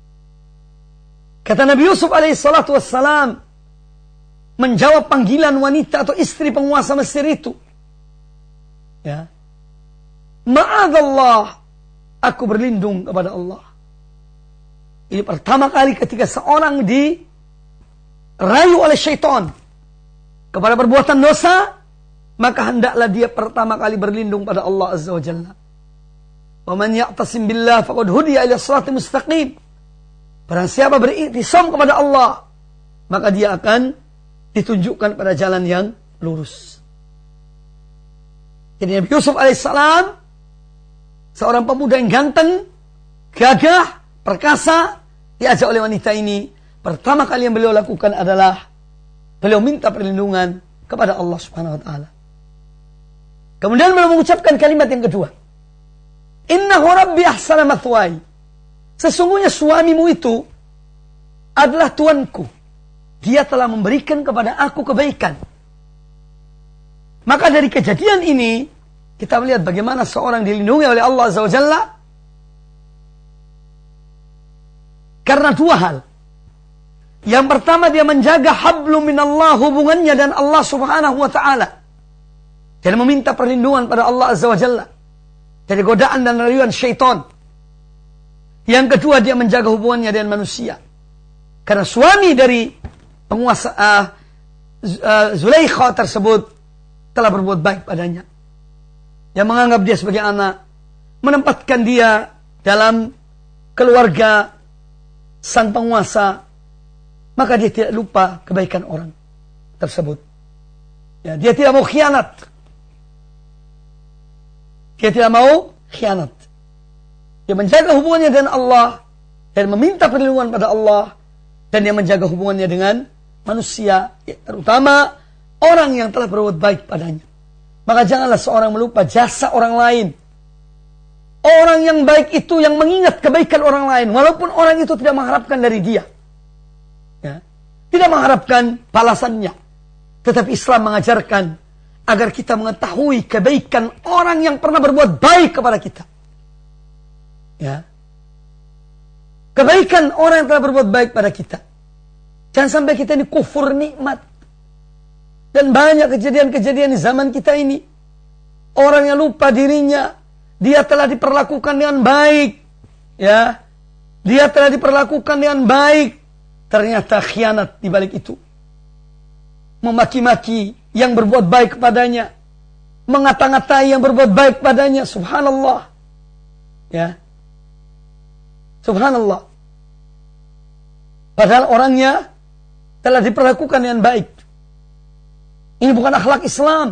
Kata Nabi Yusuf alaihissalatu wassalam menjawab panggilan wanita atau istri penguasa Mesir itu. Ya. Ma'adzallah, aku berlindung kepada Allah. Ini pertama kali ketika seorang dirayu oleh syaitan kepada perbuatan dosa, maka hendaklah dia pertama kali berlindung pada Allah Azza wa Jalla. Wa man ya'tasim billah faqad hudiya ila shiratal mustaqim. Barang siapa beriktisam kepada Allah, maka dia akan ditunjukkan pada jalan yang lurus. Jadi Nabi Yusuf alaihissalam, seorang pemuda yang ganteng, gagah, perkasa, diajak oleh wanita ini. Pertama kali yang beliau lakukan adalah beliau minta perlindungan kepada Allah Subhanahu wa taala. Kemudian beliau mengucapkan kalimat yang kedua. Innahu Rabbi ahsana mathwai. Sesungguhnya suamimu itu adalah Tuanku. Dia telah memberikan kepada aku kebaikan. Maka dari kejadian ini, kita melihat bagaimana seorang dilindungi oleh Allah Azza wa Jalla. Karena dua hal. Yang pertama, dia menjaga hablum minallah, hubungannya dan Allah Subhanahu wa ta'ala. Dan meminta perlindungan pada Allah Azza wa Jalla dari godaan dan rayuan syaitan. Yang kedua, dia menjaga hubungannya dengan manusia. Karena suami dari penguasa Zulaikha tersebut telah berbuat baik padanya. Yang menganggap dia sebagai anak, menempatkan dia dalam keluarga sang penguasa, maka dia tidak lupa kebaikan orang tersebut. Ya, dia tidak mau khianat. Dia tidak mau khianat. Dia menjaga hubungannya dengan Allah dan meminta perlindungan pada Allah, dan dia menjaga hubungannya dengan manusia, terutama orang yang telah berbuat baik padanya. Maka janganlah seorang melupa jasa orang lain. Orang yang baik itu yang mengingat kebaikan orang lain, walaupun orang itu tidak mengharapkan dari dia. Ya. Tidak mengharapkan balasannya. Tetapi Islam mengajarkan agar kita mengetahui kebaikan orang yang pernah berbuat baik kepada kita. Ya. Kebaikan orang yang telah berbuat baik pada kita. Jangan sampai kita ini kufur nikmat. Dan banyak kejadian-kejadian di zaman kita ini. Orang yang lupa dirinya, dia telah diperlakukan dengan baik. Ya. Dia telah diperlakukan dengan baik. Ternyata khianat di balik itu. Memaki-maki yang berbuat baik kepadanya. Mengata-ngatai yang berbuat baik padanya. Subhanallah. Ya. Subhanallah. Padahal orangnya telah diperlakukan dengan baik. Ini bukan akhlak Islam.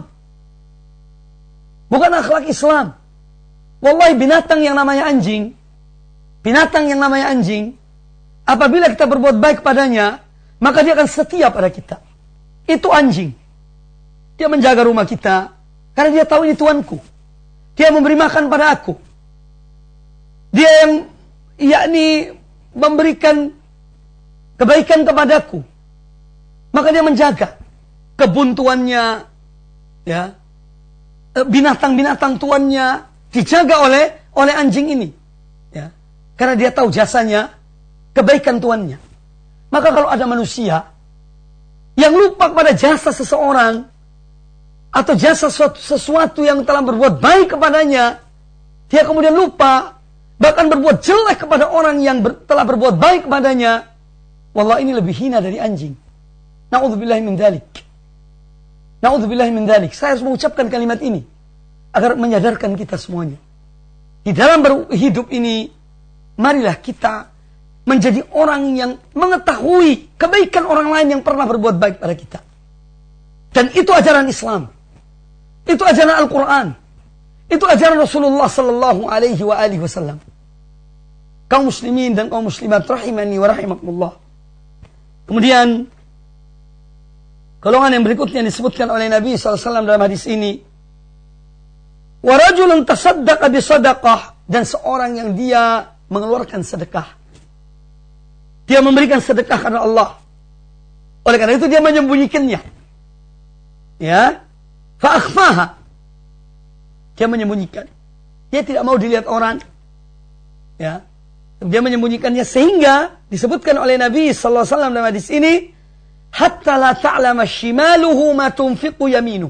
Bukan akhlak Islam. Wallahi binatang yang namanya anjing. Binatang yang namanya anjing. Apabila kita berbuat baik padanya, maka dia akan setia pada kita. Itu anjing. Dia menjaga rumah kita. Karena dia tahu ini tuanku. Dia memberi makan pada aku. Dia yang yakni memberikan kebaikan kepadaku, maka dia menjaga kebun tuannya, ya, binatang-binatang tuannya dijaga oleh anjing ini, ya, karena dia tahu jasanya, kebaikan tuannya. Maka kalau ada manusia yang lupa pada jasa seseorang atau jasa sesuatu yang telah berbuat baik kepadanya, dia kemudian lupa, bahkan berbuat jelek kepada orang yang telah berbuat baik kepadanya, wallah ini lebih hina dari anjing. Na'udzubillahi min dzalik. Na'udzubillahi min dzalik. Saya harus mengucapkan kalimat ini agar menyadarkan kita semuanya. Di dalam berhidup ini, marilah kita menjadi orang yang mengetahui kebaikan orang lain yang pernah berbuat baik pada kita. Dan itu ajaran Islam. Itu ajaran Al-Quran. Itu ajaran Rasulullah sallallahu alaihi wa alihi wasallam. kaum muslimin dan kaum muslimat rahimani wa rahimakumullah. Kemudian golongan yang berikutnya disebutkan oleh Nabi SAW dalam hadis ini. Wa rajulun tasaddaqa bi sadaqah, dan seorang yang dia mengeluarkan sedekah. Dia memberikan sedekah karena Allah. Oleh karena itu dia menyembunyikannya. Ya. Fa akhfaha. Dia menyembunyikan. Dia tidak mau dilihat orang. Ya. Dia menyembunyikannya sehingga disebutkan oleh Nabi sallallahu alaihi wasallam dalam hadis ini, hatta la ta'lama shimaluhu ma tunfiqu yaminu.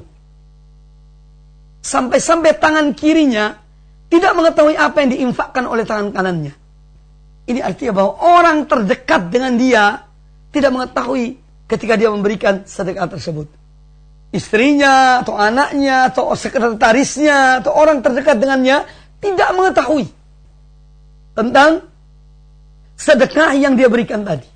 Sampai-sampai tangan kirinya tidak mengetahui apa yang diinfakkan oleh tangan kanannya. Ini artinya bahwa orang terdekat dengan dia tidak mengetahui ketika dia memberikan sedekah tersebut. Istrinya, atau anaknya, atau sekretarisnya, atau orang terdekat dengannya tidak mengetahui tentang sedekah yang dia berikan tadi.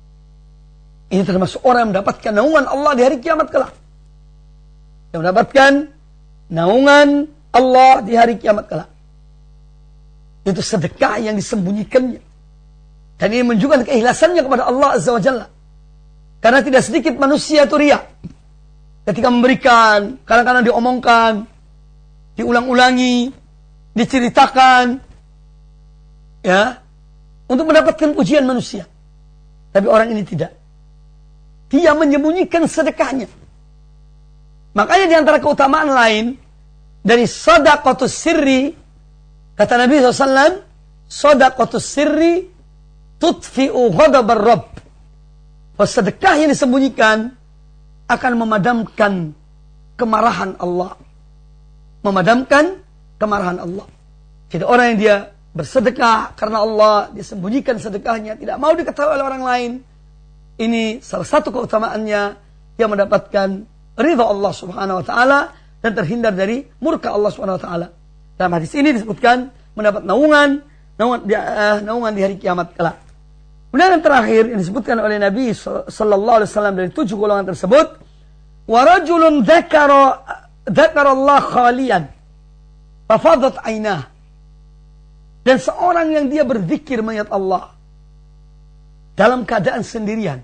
Ini termasuk orang yang mendapatkan naungan Allah di hari kiamat kelak. Yang mendapatkan naungan Allah di hari kiamat kelak. Itu sedekah yang disembunyikannya. Dan ini menunjukkan keikhlasannya kepada Allah Azza wa Jalla. Karena tidak sedikit manusia itu riya. Ketika memberikan, kadang-kadang diomongkan, diulang-ulangi, diceritakan, ya, untuk mendapatkan pujian manusia. Tapi orang ini tidak. Dia menyembunyikan sedekahnya. Makanya di antara keutamaan lain dari shadaqatus sirri, kata Nabi SAW, shadaqatus sirri tutfi'u ghadabar Rabb. Sedekah yang disembunyikan akan memadamkan kemarahan Allah. Memadamkan kemarahan Allah. Jadi orang yang dia bersedekah karena Allah, dia sembunyikan sedekahnya, tidak mau diketahui oleh orang lain. Ini salah satu keutamaannya, dia mendapatkan ridha Allah Subhanahu wa taala dan terhindar dari murka Allah Subhanahu wa taala. Dalam hadis ini disebutkan mendapat naungan di hari kiamat kelak. Kemudian yang terakhir yang disebutkan oleh Nabi sallallahu alaihi wasallam dari 7 golongan tersebut, wa rajulun dzakara Allah khalian fafadat ainah. Dan seorang yang dia berzikir mengingat Allah dalam keadaan sendirian.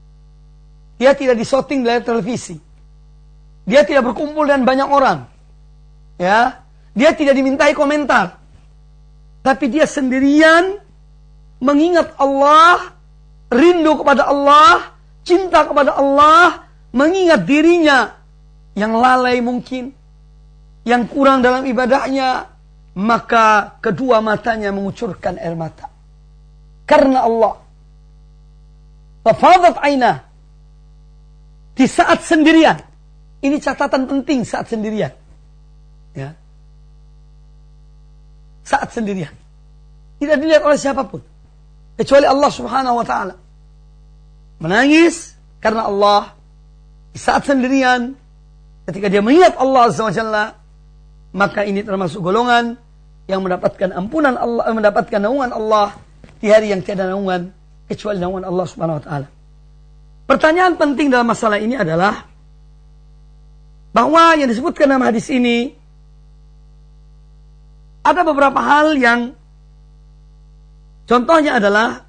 Dia tidak disyuting dari televisi. Dia tidak berkumpul dengan banyak orang. Ya, dia tidak dimintai komentar. Tapi dia sendirian mengingat Allah, rindu kepada Allah, cinta kepada Allah, mengingat dirinya yang lalai mungkin, yang kurang dalam ibadahnya, maka kedua matanya mengucurkan air mata karena Allah. Fafadat ainah. Di saat sendirian. Ini catatan penting, saat sendirian. Ya. Saat sendirian. Tidak dilihat oleh siapapun kecuali Allah Subhanahu wa taala. Menangis karena Allah di saat sendirian, ketika dia mengingat Allah Azza wa Jalla, maka ini termasuk golongan yang mendapatkan ampunan Allah, mendapatkan naungan Allah di hari yang tiada naungan kecuali naungan Allah Subhanahu wa taala. Pertanyaan penting dalam masalah ini adalah bahwa yang disebutkan dalam hadis ini ada beberapa hal yang contohnya adalah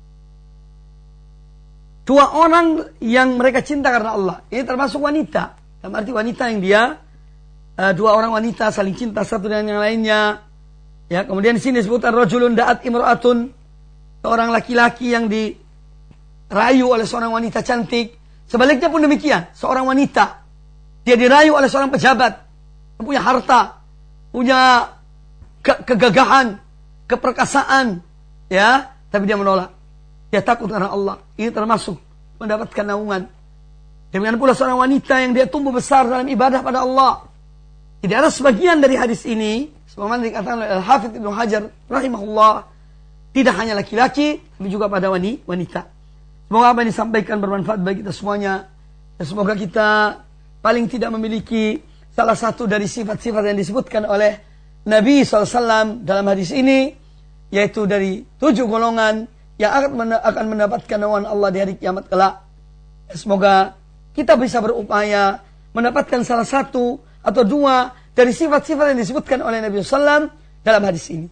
2 orang yang mereka cinta karena Allah. Ini termasuk wanita. Dalam arti wanita yang dia 2 orang wanita saling cinta satu dengan yang lainnya. Ya, kemudian di sini disebutkan rajulun da'at imra'atun, seorang laki-laki yang dirayu oleh seorang wanita cantik. Sebaliknya pun demikian, seorang wanita dia dirayu oleh seorang pejabat, punya harta, punya kegagahan, keperkasaan, ya, tapi dia menolak. Dia takut karena Allah. Ini termasuk mendapatkan naungan. Demikian pula seorang wanita yang dia tumbuh besar dalam ibadah pada Allah. Jadi ada sebagian dari hadis ini, sebagaimana dikatakan oleh Al-Hafidz Ibnu Hajar rahimahullah, tidak hanya laki-laki, tapi juga pada wanita. Semoga apa yang disampaikan bermanfaat bagi kita semuanya. Dan semoga kita paling tidak memiliki salah satu dari sifat-sifat yang disebutkan oleh Nabi SAW dalam hadis ini, yaitu dari 7 golongan yang akan mendapatkan naungan Allah di hari kiamat kelak. Semoga kita bisa berupaya mendapatkan salah satu atau 2 dari sifat-sifat yang disebutkan oleh Nabi SAW dalam hadis ini.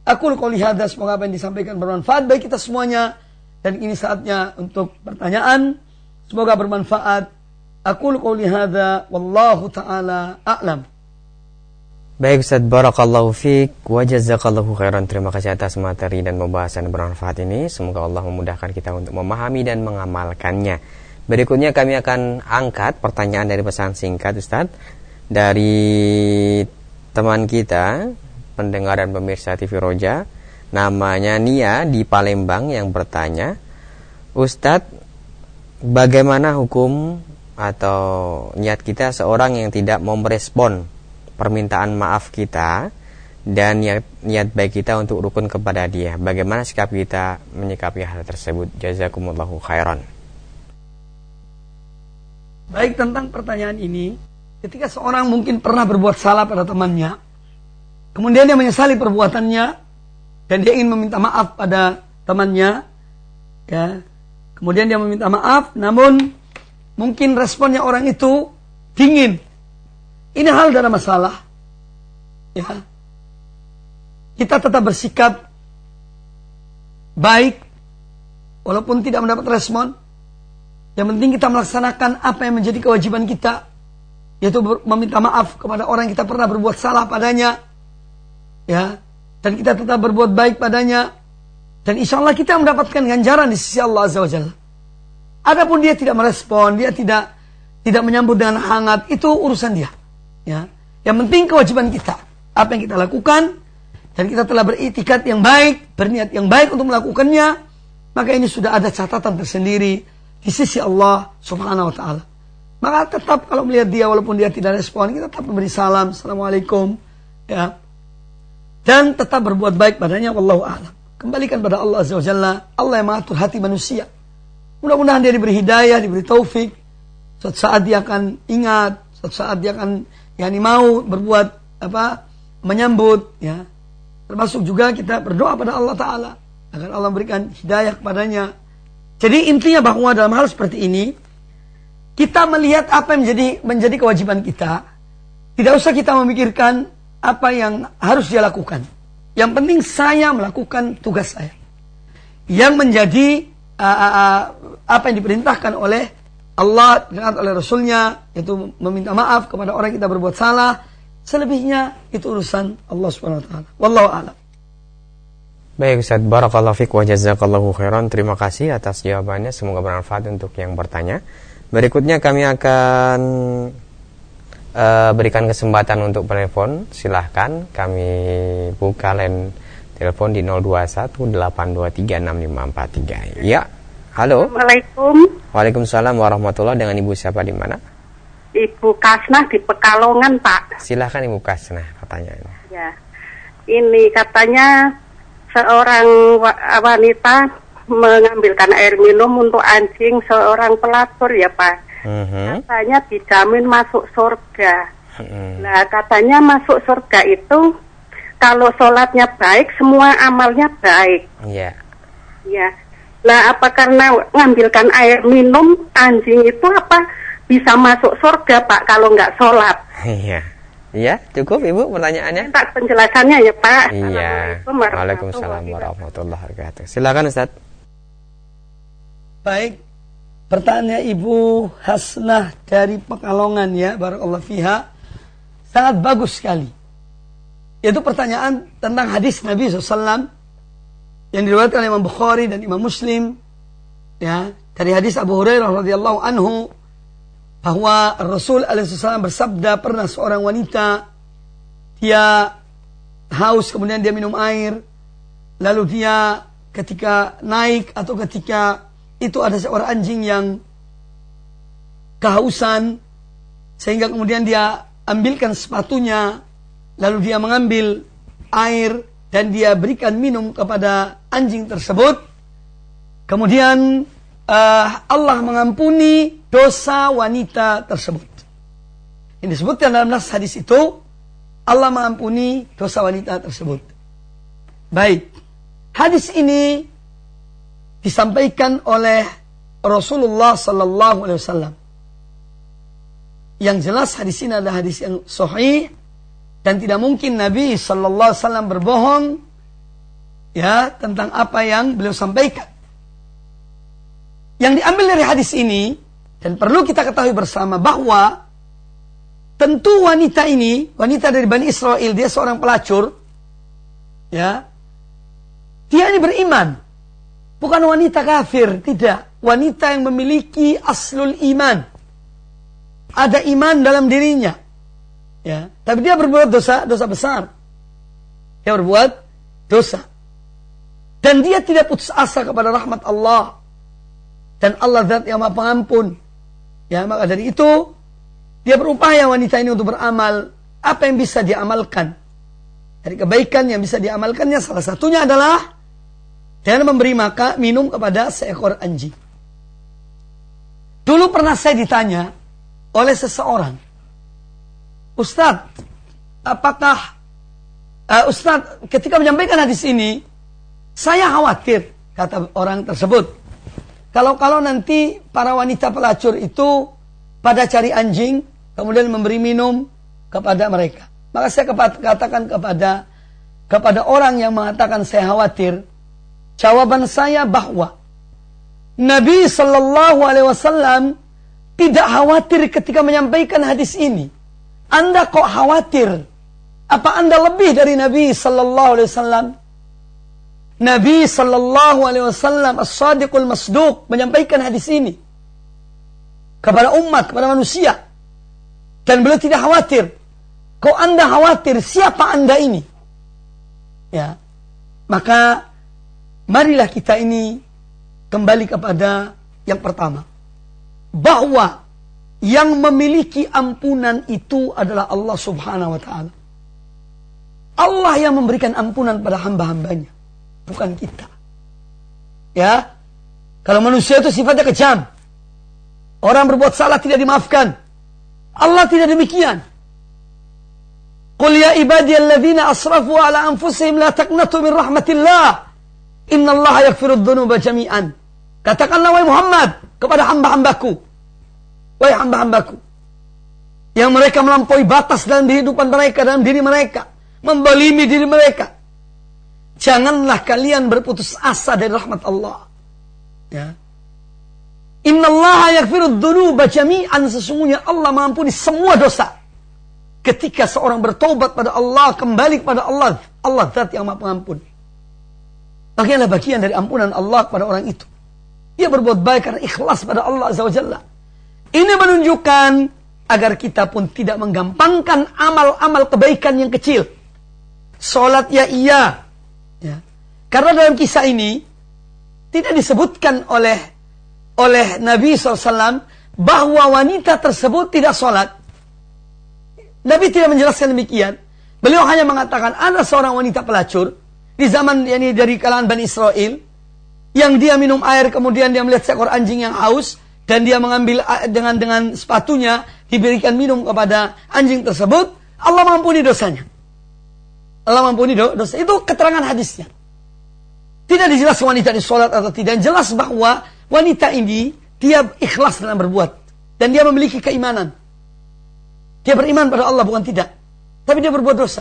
Aku qouli hadza, semoga apa yang disampaikan bermanfaat bagi kita semuanya. Dan ini saatnya untuk pertanyaan. Semoga bermanfaat. Aku qouli hadza wallahu taala a'lam. Baik Ustaz, barakallahu fiik wa jazakallahu khairan. Terima kasih atas materi dan pembahasan bermanfaat ini. Semoga Allah memudahkan kita untuk memahami dan mengamalkannya. Berikutnya kami akan angkat pertanyaan dari pesan singkat Ustaz, dari teman kita, pendengar dan pemirsa TV Roja, namanya Nia di Palembang, yang bertanya, Ustaz, bagaimana hukum atau niat kita seorang yang tidak mau merespon permintaan maaf kita dan niat baik kita untuk rukun kepada dia? Bagaimana sikap kita menyikapi hal tersebut? Jazakumullahu khairan. Baik, tentang pertanyaan ini, ketika seorang mungkin pernah berbuat salah pada temannya, kemudian dia menyesali perbuatannya dan dia ingin meminta maaf pada temannya, ya, kemudian dia meminta maaf, namun mungkin responnya orang itu dingin. Ini hal tidak ada masalah, ya. Kita tetap bersikap baik walaupun tidak mendapat respon. Yang penting kita melaksanakan apa yang menjadi kewajiban kita, yaitu meminta maaf kepada orang yang kita pernah berbuat salah padanya, ya. Dan kita tetap berbuat baik padanya, dan insya Allah kita mendapatkan ganjaran di sisi Allah Azza wa Jalla. Adapun dia tidak merespon, dia tidak menyambut dengan hangat, itu urusan dia. Ya. Yang penting kewajiban kita, apa yang kita lakukan, dan kita telah beriktikad yang baik, berniat yang baik untuk melakukannya, maka ini sudah ada catatan tersendiri di sisi Allah Subhanahu wa ta'ala. Maka tetap kalau melihat dia walaupun dia tidak respon, kita tetap memberi salam, assalamualaikum, ya. Dan tetap berbuat baik padanya, wallahu a'lam. Kembalikan pada Allah Azza wa Jalla, Allah yang mengatur hati manusia. Mudah-mudahan dia diberi hidayah, diberi taufik. Suatu saat dia akan ingat, suatu saat dia akan mau berbuat menyambut, ya. Termasuk juga kita berdoa pada Allah Ta'ala agar Allah memberikan hidayah kepadanya. Jadi intinya bahwa dalam hal seperti ini, kita melihat apa yang menjadi kewajiban kita. Tidak usah kita memikirkan apa yang harus dia lakukan. Yang penting saya melakukan tugas saya. Yang menjadi apa yang diperintahkan oleh Allah dan oleh Rasulnya, yaitu meminta maaf kepada orang yang kita berbuat salah. Selebihnya itu urusan Allah Subhanahu wa ta'ala. Wallahu a'lam. Baik Ustaz, barakallahu fiik wa jazakallahu khairan. Terima kasih atas jawabannya, semoga bermanfaat untuk yang bertanya. Berikutnya kami akan berikan kesempatan untuk telepon. Silahkan kami buka line telepon di 0218236543. Ya, halo. Assalamualaikum. Waalaikumsalam warahmatullahi. Dengan Ibu siapa di mana? Ibu Kasnah di Pekalongan, Pak. Silahkan Ibu Kasnah, pertanyaannya. Ya, ini katanya seorang wanita mengambilkan air minum untuk anjing seorang pelacur, ya Pak. Katanya dijamin masuk surga. Nah, katanya masuk surga itu kalau sholatnya baik, semua amalnya baik. Iya. Ya. Nah, apa karena mengambilkan air minum anjing itu apa bisa masuk surga, Pak, kalau nggak sholat? Iya. Iya, cukup Ibu pertanyaannya. Minta penjelasannya ya Pak. Iya. Waalaikumsalam warahmatullahi wabarakatuh. Silakan Ustaz. Baik, pertanyaan Ibu Hasnah dari Pekalongan, ya, barakallahu fiha, sangat bagus sekali. Yaitu pertanyaan tentang hadis Nabi SAW yang diriwayatkan oleh Imam Bukhari dan Imam Muslim, ya, dari hadis Abu Hurairah radhiyallahu anhu, bahwa Rasul alaihissalam bersabda, pernah seorang wanita, dia haus kemudian dia minum air, lalu dia ketika naik atau ketika itu ada seorang anjing yang kehausan, sehingga kemudian dia ambilkan sepatunya, lalu dia mengambil air dan dia berikan minum kepada anjing tersebut. Kemudian Allah mengampuni dosa wanita tersebut. Yang disebutkan dalam nas hadis itu, Allah mengampuni dosa wanita tersebut. Baik, hadis ini disampaikan oleh Rasulullah sallallahu alaihi wasallam. Yang jelas hadis ini adalah hadis yang sahih dan tidak mungkin Nabi sallallahu alaihi wasallam berbohong ya, tentang apa yang beliau sampaikan. Yang diambil dari hadis ini, dan perlu kita ketahui bersama bahwa tentu wanita ini, wanita dari Bani Israel, dia seorang pelacur, ya, dia ini beriman, bukan wanita kafir, tidak, wanita yang memiliki aslul iman, ada iman dalam dirinya, ya, tapi dia berbuat dosa besar, dia berbuat dosa, dan dia tidak putus asa kepada rahmat Allah. Dan Allah zat yang maha pengampun. Ya, maka dari itu dia berupaya wanita ini untuk beramal apa yang bisa diamalkan. Dari kebaikan yang bisa diamalkannya salah satunya adalah dengan memberi minum kepada seekor anjing. Dulu pernah saya ditanya oleh seseorang, Ustadz, apakah Ustadz ketika menyampaikan hadis ini, saya khawatir, kata orang tersebut, kalau Nanti para wanita pelacur itu pada cari anjing, kemudian memberi minum kepada mereka. Maka saya katakan kepada orang yang mengatakan saya khawatir, jawaban saya bahwa Nabi Sallallahu Alaihi Wasallam tidak khawatir ketika menyampaikan hadis ini. Anda kok khawatir? Apa Anda lebih dari Nabi Sallallahu Alaihi Wasallam? Nabi Sallallahu Alaihi Wasallam As-Sadiqul Masduq menyampaikan hadis ini kepada umat, kepada manusia, dan beliau tidak khawatir. Kok Anda khawatir? Siapa Anda ini? Ya, maka marilah kita ini kembali kepada yang pertama, bahwa yang memiliki ampunan itu adalah Allah Subhanahu Wa Taala. Allah yang memberikan ampunan pada hamba-hambanya, bukan kita. Ya, kalau manusia itu sifatnya kejam, orang berbuat salah tidak dimaafkan. Allah tidak demikian. Qul ya ibadiyalladzina asrafu ala anfusihim la taqnatu min rahmatillah, innallaha yaghfirudz dzunuba jami'an. Katakanlah wahai Muhammad kepada hamba-hambaku, wahai hamba-hambaku yang mereka melampaui batas dalam kehidupan mereka, dalam diri mereka, membalimi diri mereka, janganlah kalian berputus asa dari rahmat Allah. Ya. Innallaha yaghfirudz dzunuba jami'an, sesungguhnya Allah mengampuni semua dosa. Ketika seorang bertobat pada Allah, kembali kepada Allah, Allah zat yang maha pengampun. Bagianlah bagian dari ampunan Allah kepada orang itu. Dia berbuat baik karena ikhlas pada Allah Azza wa Jalla. Ini menunjukkan agar kita pun tidak menggampangkan amal-amal kebaikan yang kecil. Salat ya iya. Ya. Karena dalam kisah ini tidak disebutkan oleh Nabi SAW bahwa wanita tersebut tidak sholat. Nabi tidak menjelaskan demikian. Beliau hanya mengatakan ada seorang wanita pelacur di zaman ini dari kalangan Bani Israel, yang dia minum air, kemudian dia melihat seekor anjing yang haus, dan dia mengambil dengan sepatunya, diberikan minum kepada anjing tersebut. Allah mengampuni dosanya. Allah mengampuni dosa. Itu keterangan hadisnya. Tidak dijelaskan wanita ini sholat atau tidak. Jelas bahwa wanita ini dia ikhlas dalam berbuat, dan dia memiliki keimanan. Dia beriman pada Allah, bukan tidak. Tapi dia berbuat dosa.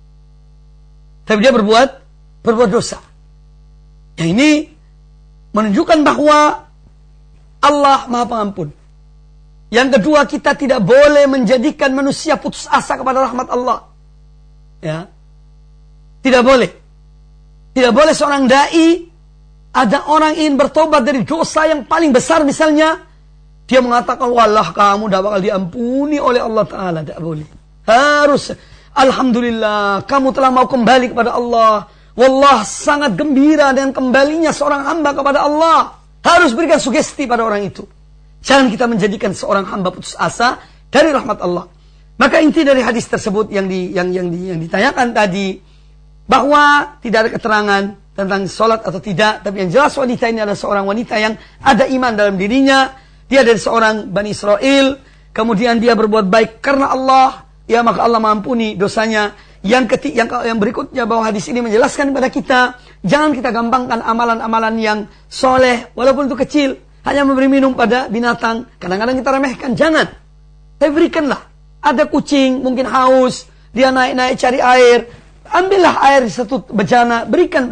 Yang ini menunjukkan bahwa Allah maha pengampun. Yang kedua, kita tidak boleh menjadikan manusia putus asa kepada rahmat Allah. Ya, tidak boleh. Tidak boleh seorang dai, ada orang ingin bertobat dari dosa yang paling besar misalnya, dia mengatakan, wallah kamu tidak bakal diampuni oleh Allah Ta'ala. Tidak boleh. Harus, alhamdulillah, kamu telah mau kembali kepada Allah. Wallah sangat gembira dengan kembalinya seorang hamba kepada Allah. Harus berikan sugesti pada orang itu. Jangan kita menjadikan seorang hamba putus asa dari rahmat Allah. Maka inti dari hadis tersebut yang ditanyakan tadi, bahwa tidak ada keterangan tentang sholat atau tidak, tapi yang jelas wanita ini adalah seorang wanita yang ada iman dalam dirinya. Dia dari seorang Bani Israel, kemudian dia berbuat baik karena Allah, ya maka Allah mengampuni dosanya. Yang berikutnya, bahwa hadis ini menjelaskan kepada kita, jangan kita gampangkan amalan-amalan yang soleh, walaupun itu kecil, hanya memberi minum pada binatang. Kadang-kadang kita remehkan, jangan. Tapi berikanlah. Ada kucing, mungkin haus, dia naik-naik cari air, ambillah air di satu bejana, berikan pada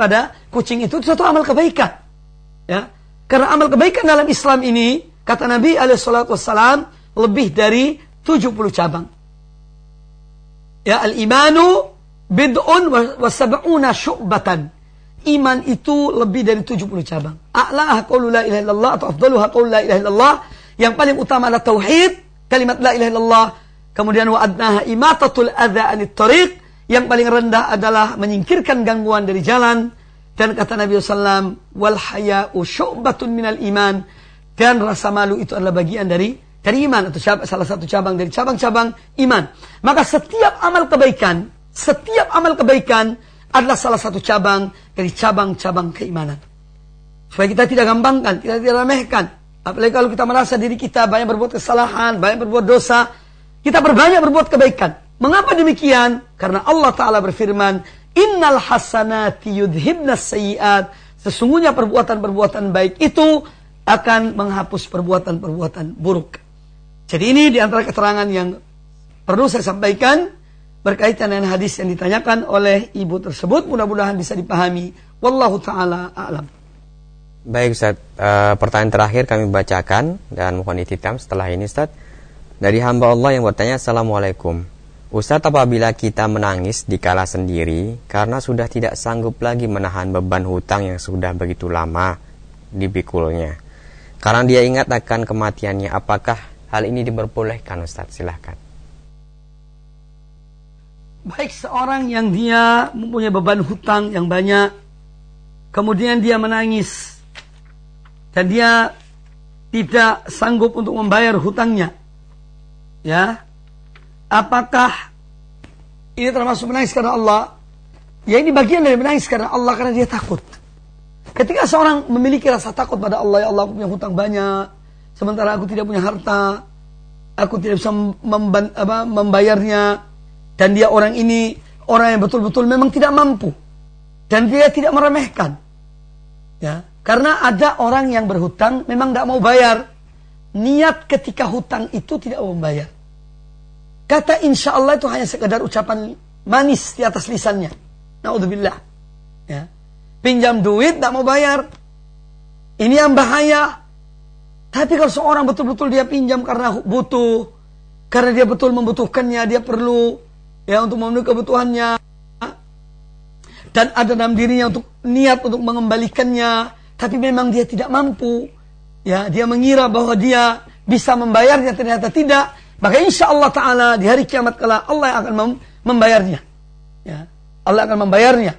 kucing itu satu amal kebaikan. Ya. Karena amal kebaikan dalam Islam ini, kata Nabi SAW, lebih dari 70 cabang. Ya, al-imanu bid'un wa sab'una syu'batan. Iman itu lebih dari 70 cabang. A'la'ah qaulu la ilaha illallah atau afdaluha qaulu la ilaha illallah. Yang paling utama adalah tauhid, kalimat la ilaha illallah. Kemudian wa adnaha imatatul adza anit tariq. Yang paling rendah adalah menyingkirkan gangguan dari jalan. Dan kata Nabi SAW, wal haya'u syu'batun minal iman. Dan rasa malu itu adalah bagian dari iman, atau salah satu cabang dari cabang-cabang iman. Maka setiap amal kebaikan adalah salah satu cabang dari cabang-cabang keimanan. Supaya kita tidak gampangkan, tidak remehkan. Apalagi kalau kita merasa diri kita banyak berbuat kesalahan, banyak berbuat dosa, kita berbanyak berbuat kebaikan. Mengapa demikian? Karena Allah Ta'ala berfirman, innal hasanati yudhibnas sayyiat. Sesungguhnya perbuatan-perbuatan baik itu akan menghapus perbuatan-perbuatan buruk. Jadi ini diantara keterangan yang perlu saya sampaikan berkaitan dengan hadis yang ditanyakan oleh ibu tersebut. Mudah-mudahan bisa dipahami. Wallahu ta'ala a'lam. Baik Ustaz, pertanyaan terakhir kami bacakan dan mohon dititip setelah ini Ustaz. Dari hamba Allah yang bertanya, Assalamualaikum Ustaz, apabila kita menangis dikala sendiri karena sudah tidak sanggup lagi menahan beban hutang yang sudah begitu lama dipikulnya, karena dia ingat akan kematiannya, apakah hal ini diperbolehkan Ustaz? Silahkan. Baik, seorang yang dia mempunyai beban hutang yang banyak, kemudian dia menangis dan dia tidak sanggup untuk membayar hutangnya, ya, apakah ini termasuk menangis karena Allah? Ya, ini bagian dari menangis karena Allah, karena dia takut. Ketika seorang memiliki rasa takut pada Allah, ya Allah, aku punya hutang banyak, sementara aku tidak punya harta, aku tidak bisa membayarnya, dan dia orang ini orang yang betul-betul memang tidak mampu, dan dia tidak meremehkan, ya, karena ada orang yang berhutang memang tidak mau bayar, niat ketika hutang itu tidak mau membayar, kata insya Allah itu hanya sekedar ucapan manis di atas lisannya, naudzubillah, ya, pinjam duit tidak mau bayar, ini yang bahaya. Tapi kalau seorang betul-betul dia pinjam karena butuh, karena dia betul membutuhkannya, dia perlu, ya, untuk memenuhi kebutuhannya, dan ada dalam dirinya untuk niat untuk mengembalikannya, tapi memang dia tidak mampu, ya, dia mengira bahwa dia bisa membayarnya, ternyata tidak, maka insya Allah Ta'ala di hari kiamat kala Allah yang akan membayarnya, ya, Allah akan membayarnya.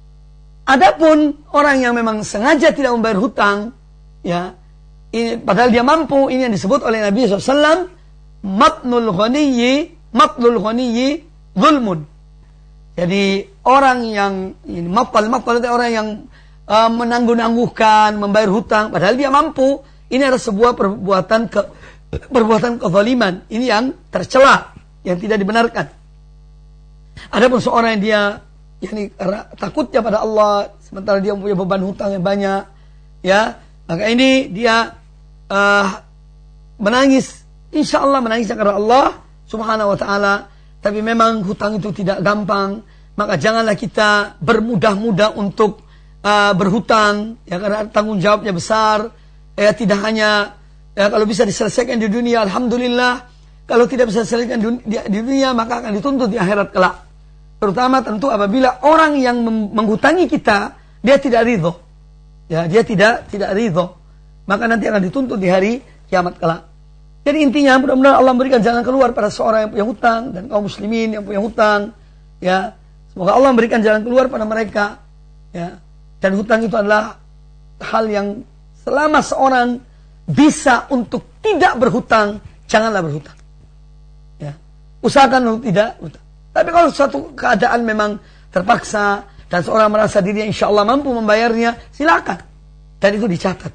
Adapun orang yang memang sengaja tidak membayar hutang, ya, ini, padahal dia mampu, ini yang disebut oleh Nabi SAW, matlul ghaniyyi zulmun. Jadi orang yang ini matal itu orang yang menangguh-nangguhkan membayar hutang padahal dia mampu, ini adalah sebuah perbuatan kezaliman. Ini yang tercela, yang tidak dibenarkan. Adapun seorang yang dia karena takutnya pada Allah, sementara dia mempunyai beban hutang yang banyak, ya, maka ini dia menangis, insya Allah menangisnya karena Allah Subhanahu wa ta'ala. Tapi memang hutang itu tidak gampang, maka janganlah kita bermudah-mudah untuk berhutang, ya, karena tanggung jawabnya besar, ya, tidak hanya, ya, kalau bisa diselesaikan di dunia alhamdulillah, kalau tidak bisa diselesaikan di dunia maka akan dituntut di akhirat kelak. Terutama tentu apabila orang yang menghutangi kita dia tidak ridho, ya, dia tidak ridho, maka nanti akan dituntut di hari kiamat kelak. Jadi intinya mudah-mudahan Allah memberikan jalan keluar pada seorang yang punya hutang dan kaum muslimin yang punya hutang, ya, semoga Allah memberikan jalan keluar pada mereka, ya. Dan hutang itu adalah hal yang selama seorang bisa untuk tidak berhutang, janganlah berhutang, ya, usahakan untuk tidak berhutang. Tapi kalau suatu keadaan memang terpaksa dan seorang merasa dirinya insya Allah mampu membayarnya, silakan. Dan itu dicatat.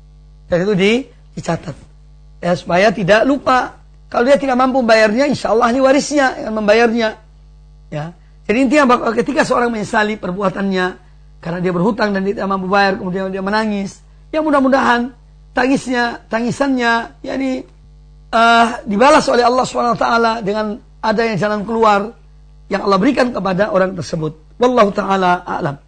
Ya, supaya tidak lupa. Kalau dia tidak mampu membayarnya, insya Allah ahli warisnya yang membayarnya. Ya. Jadi intinya ketika seorang menyesali perbuatannya karena dia berhutang dan dia tidak mampu bayar, kemudian dia menangis, ya mudah-mudahan tangisannya dibalas oleh Allah SWT dengan adanya jalan keluar yang Allah berikan kepada orang tersebut. Wallahu ta'ala a'lam.